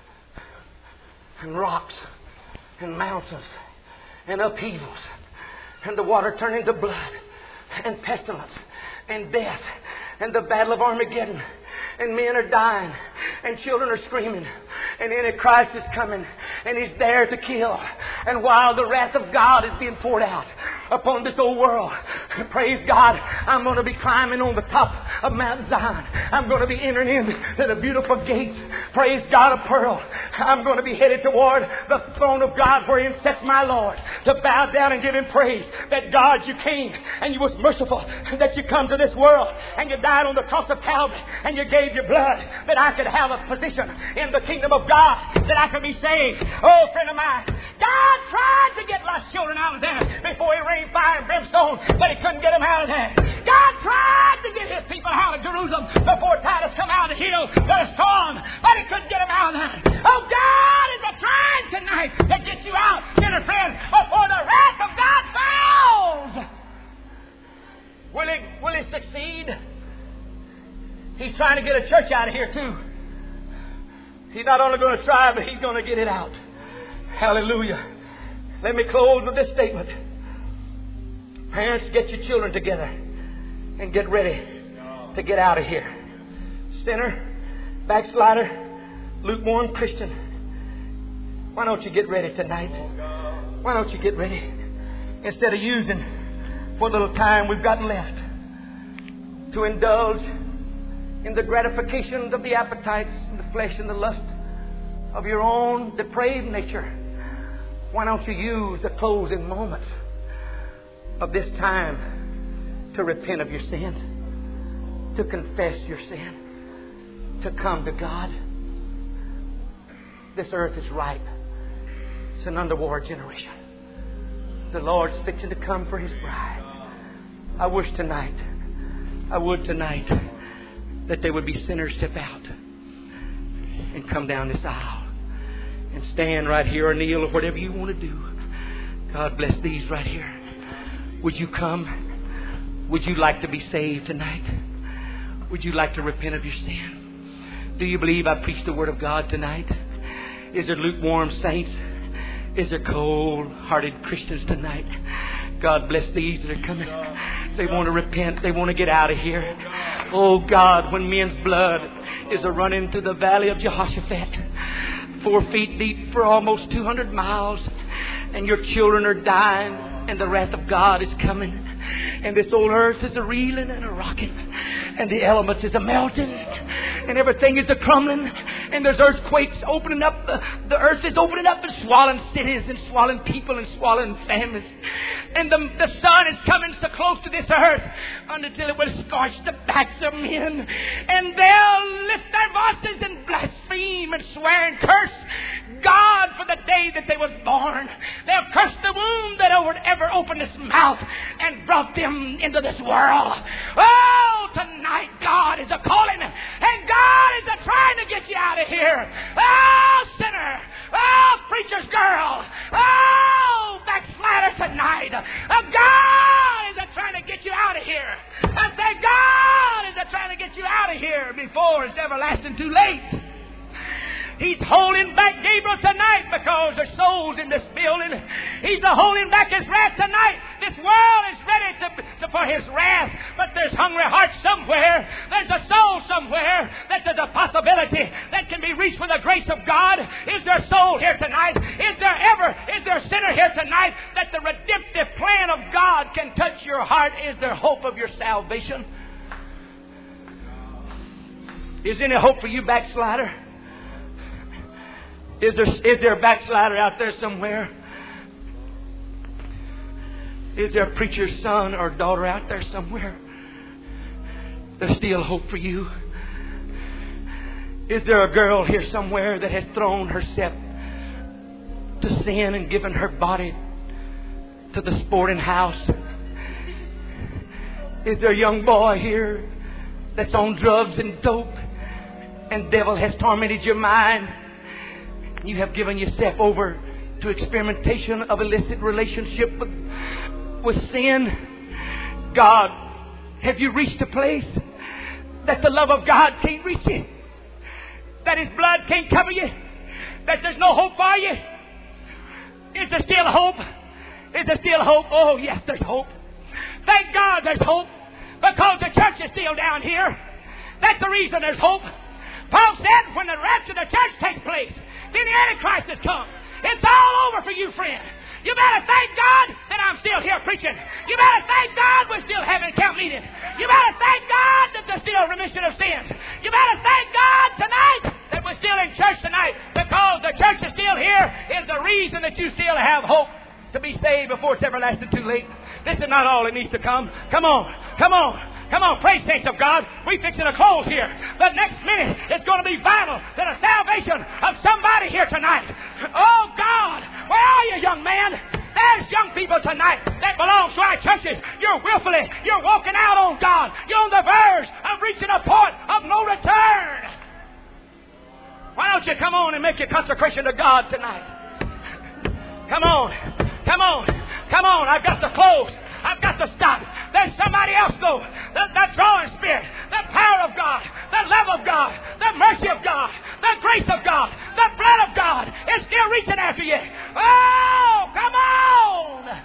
and rocks and mountains and upheavals, and the water turning to blood, and pestilence and death, and the battle of Armageddon, and men are dying, and children are screaming, and Antichrist is coming, and he's there to kill. And while the wrath of God is being poured out upon this old world, praise God, I'm going to be climbing on the top of Mount Zion. I'm going to be entering into the beautiful gates, praise God, of pearl. I'm going to be headed toward the throne of God wherein sits my Lord, to bow down and give Him praise that God, you came and you was merciful, that you come to this world and you died on the cross of Calvary and you gave your blood that I could have a position in the kingdom of God, that I could be saved. Oh, friend of mine, God tried to get lost children out of there before He rained fire and brimstone, but He couldn't get them out of there. God tried to get His people out of Jerusalem before Titus come out of the hill with a storm, but He couldn't get them out of there. Oh, God is trying tonight to get you out, dear friend, before the wrath of God falls. Will He, will He succeed? He's trying to get a church out of here too. He's not only going to try, but He's going to get it out. Hallelujah. Let me close with this statement. Parents, get your children together and get ready to get out of here. Sinner, backslider, lukewarm Christian, why don't you get ready tonight? Why don't you get ready? Instead of using what little time we've got left to indulge in the gratifications of the appetites and the flesh and the lust of your own depraved nature, why don't you use the closing moments of this time to repent of your sin, to confess your sin, to come to God? This earth is ripe. It's an underwater generation. The Lord's fixing to come for His bride. I wish tonight, I would tonight, that there would be sinners step out and come down this aisle and stand right here or kneel or whatever you want to do. God bless these right here. Would you come? Would you like to be saved tonight? Would you like to repent of your sin? Do you believe I preached the Word of God tonight? Is there lukewarm saints? Is there cold-hearted Christians tonight? God bless these that are coming. They want to repent. They want to get out of here. Oh God, when men's blood is a running through the valley of Jehoshaphat, four feet deep for almost two hundred miles, and your children are dying, and the wrath of God is coming, and this old earth is a reeling and a rocking, and the elements is a melting, and everything is a crumbling, and there's earthquakes opening up. The, the earth is opening up and swallowing cities and swallowing people and swallowing families. And the, the sun is coming so close to this earth until it will scorch the backs of men. And they'll lift their voices and blaspheme and swear and curse God for the day that they was born. They'll curse the womb that ever opened its mouth and brought them into this world. Oh, tonight God is a-calling, and God is a-trying to get you out of here. Oh, sinner. Oh, preacher's girl. Oh, backslider tonight. Oh, God is a-trying to get you out of here. I say God is a-trying to get you out of here before it's everlasting too late. He's holding back Gabriel tonight because there's souls in this building. He's holding back His wrath tonight. This world is ready to, to, for His wrath. But there's hungry hearts somewhere. There's a soul somewhere that there's a possibility that can be reached with the grace of God. Is there a soul here tonight? Is there ever, is there a sinner here tonight that the redemptive plan of God can touch your heart? Is there hope of your salvation? Is there any hope for you, backslider? Is there, is there a backslider out there somewhere? Is there a preacher's son or daughter out there somewhere? There's still hope for you. Is there a girl here somewhere that has thrown herself to sin and given her body to the sporting house? Is there a young boy here that's on drugs and dope, and devil has tormented your mind? You have given yourself over to experimentation of illicit relationship with, with sin. God, have you reached a place that the love of God can't reach you? That His blood can't cover you? That there's no hope for you? Is there still hope? Is there still hope? Oh, yes, there's hope. Thank God there's hope, because the church is still down here. That's the reason there's hope. Paul said when the rapture of the church takes place, then the Antichrist has come. It's all over for you, friend. You better thank God that I'm still here preaching. You better thank God we're still having camp meetings. You better thank God that there's still remission of sins. You better thank God tonight that we're still in church tonight, because the church is still here is the reason that you still have hope to be saved before it's everlasting too late. This is not all that needs to come. Come on. Come on. Come on, praise saints of God. We're fixing to close here. The next minute is going to be vital to the salvation of somebody here tonight. Oh, God, where are you, young man? There's young people tonight that belong to our churches. You're willfully, you're walking out on God. You're on the verge of reaching a point of no return. Why don't you come on and make your consecration to God tonight? Come on. Come on. Come on. I've got to close. I've got to stop. There's somebody else, though. That, that drawing spirit, the power of God, the love of God, the mercy of God, the grace of God, the blood of God is still reaching after you. Oh, come on.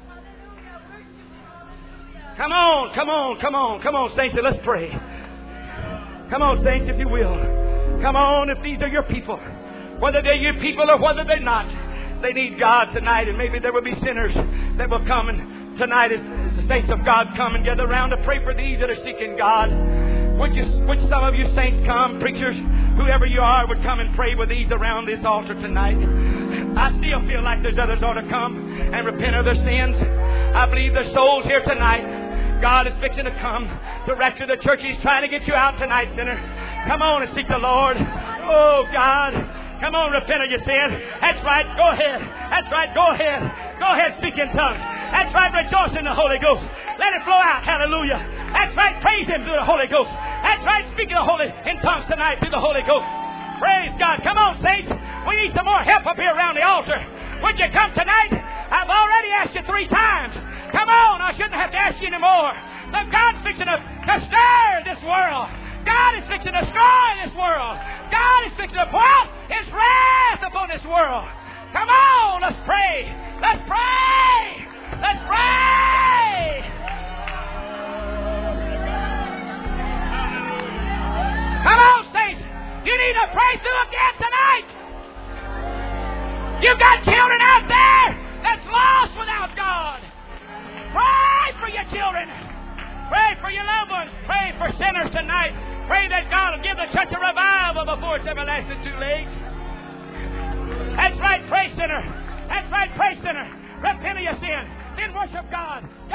Come on, come on, come on, come on, saints, let's pray. Come on, saints, if you will. Come on, if these are your people, whether they're your people or whether they're not, they need God tonight, and maybe there will be sinners that will come and tonight, as, as the saints of God come and gather around to pray for these that are seeking God. Would you, would some of you saints come, preachers, whoever you are, would come and pray with these around this altar tonight? I still feel like there's others ought to come and repent of their sins. I believe there's souls here tonight. God is fixing to come to rapture the church. He's trying to get you out tonight, sinner. Come on and seek the Lord. Oh, God. Come on, repent of your sin. That's right. Go ahead. That's right. Go ahead. Go ahead. Speak speak in tongues. That's right. Rejoice in the Holy Ghost. Let it flow out. Hallelujah. That's right. Praise Him through the Holy Ghost. That's right. Speak in the Holy in tongues tonight through the Holy Ghost. Praise God. Come on, saints. We need some more help up here around the altar. Would you come tonight? I've already asked you three times. Come on. I shouldn't have to ask you anymore. Look, God's fixing to, to stir this world. God is fixing to destroy this world. God is fixing to pour out His wrath upon this world. Come on, let's pray. Let's pray. Let's pray. Come on, saints. You need to pray through again tonight. You've got children out there that's lost without God. Pray for your children. Pray for your loved ones. Pray for sinners tonight. Pray that God will give the church a revival before it's everlasting too late. That's right, pray, sinner. That's right, pray, sinner. Repent of your sin. Then worship God. God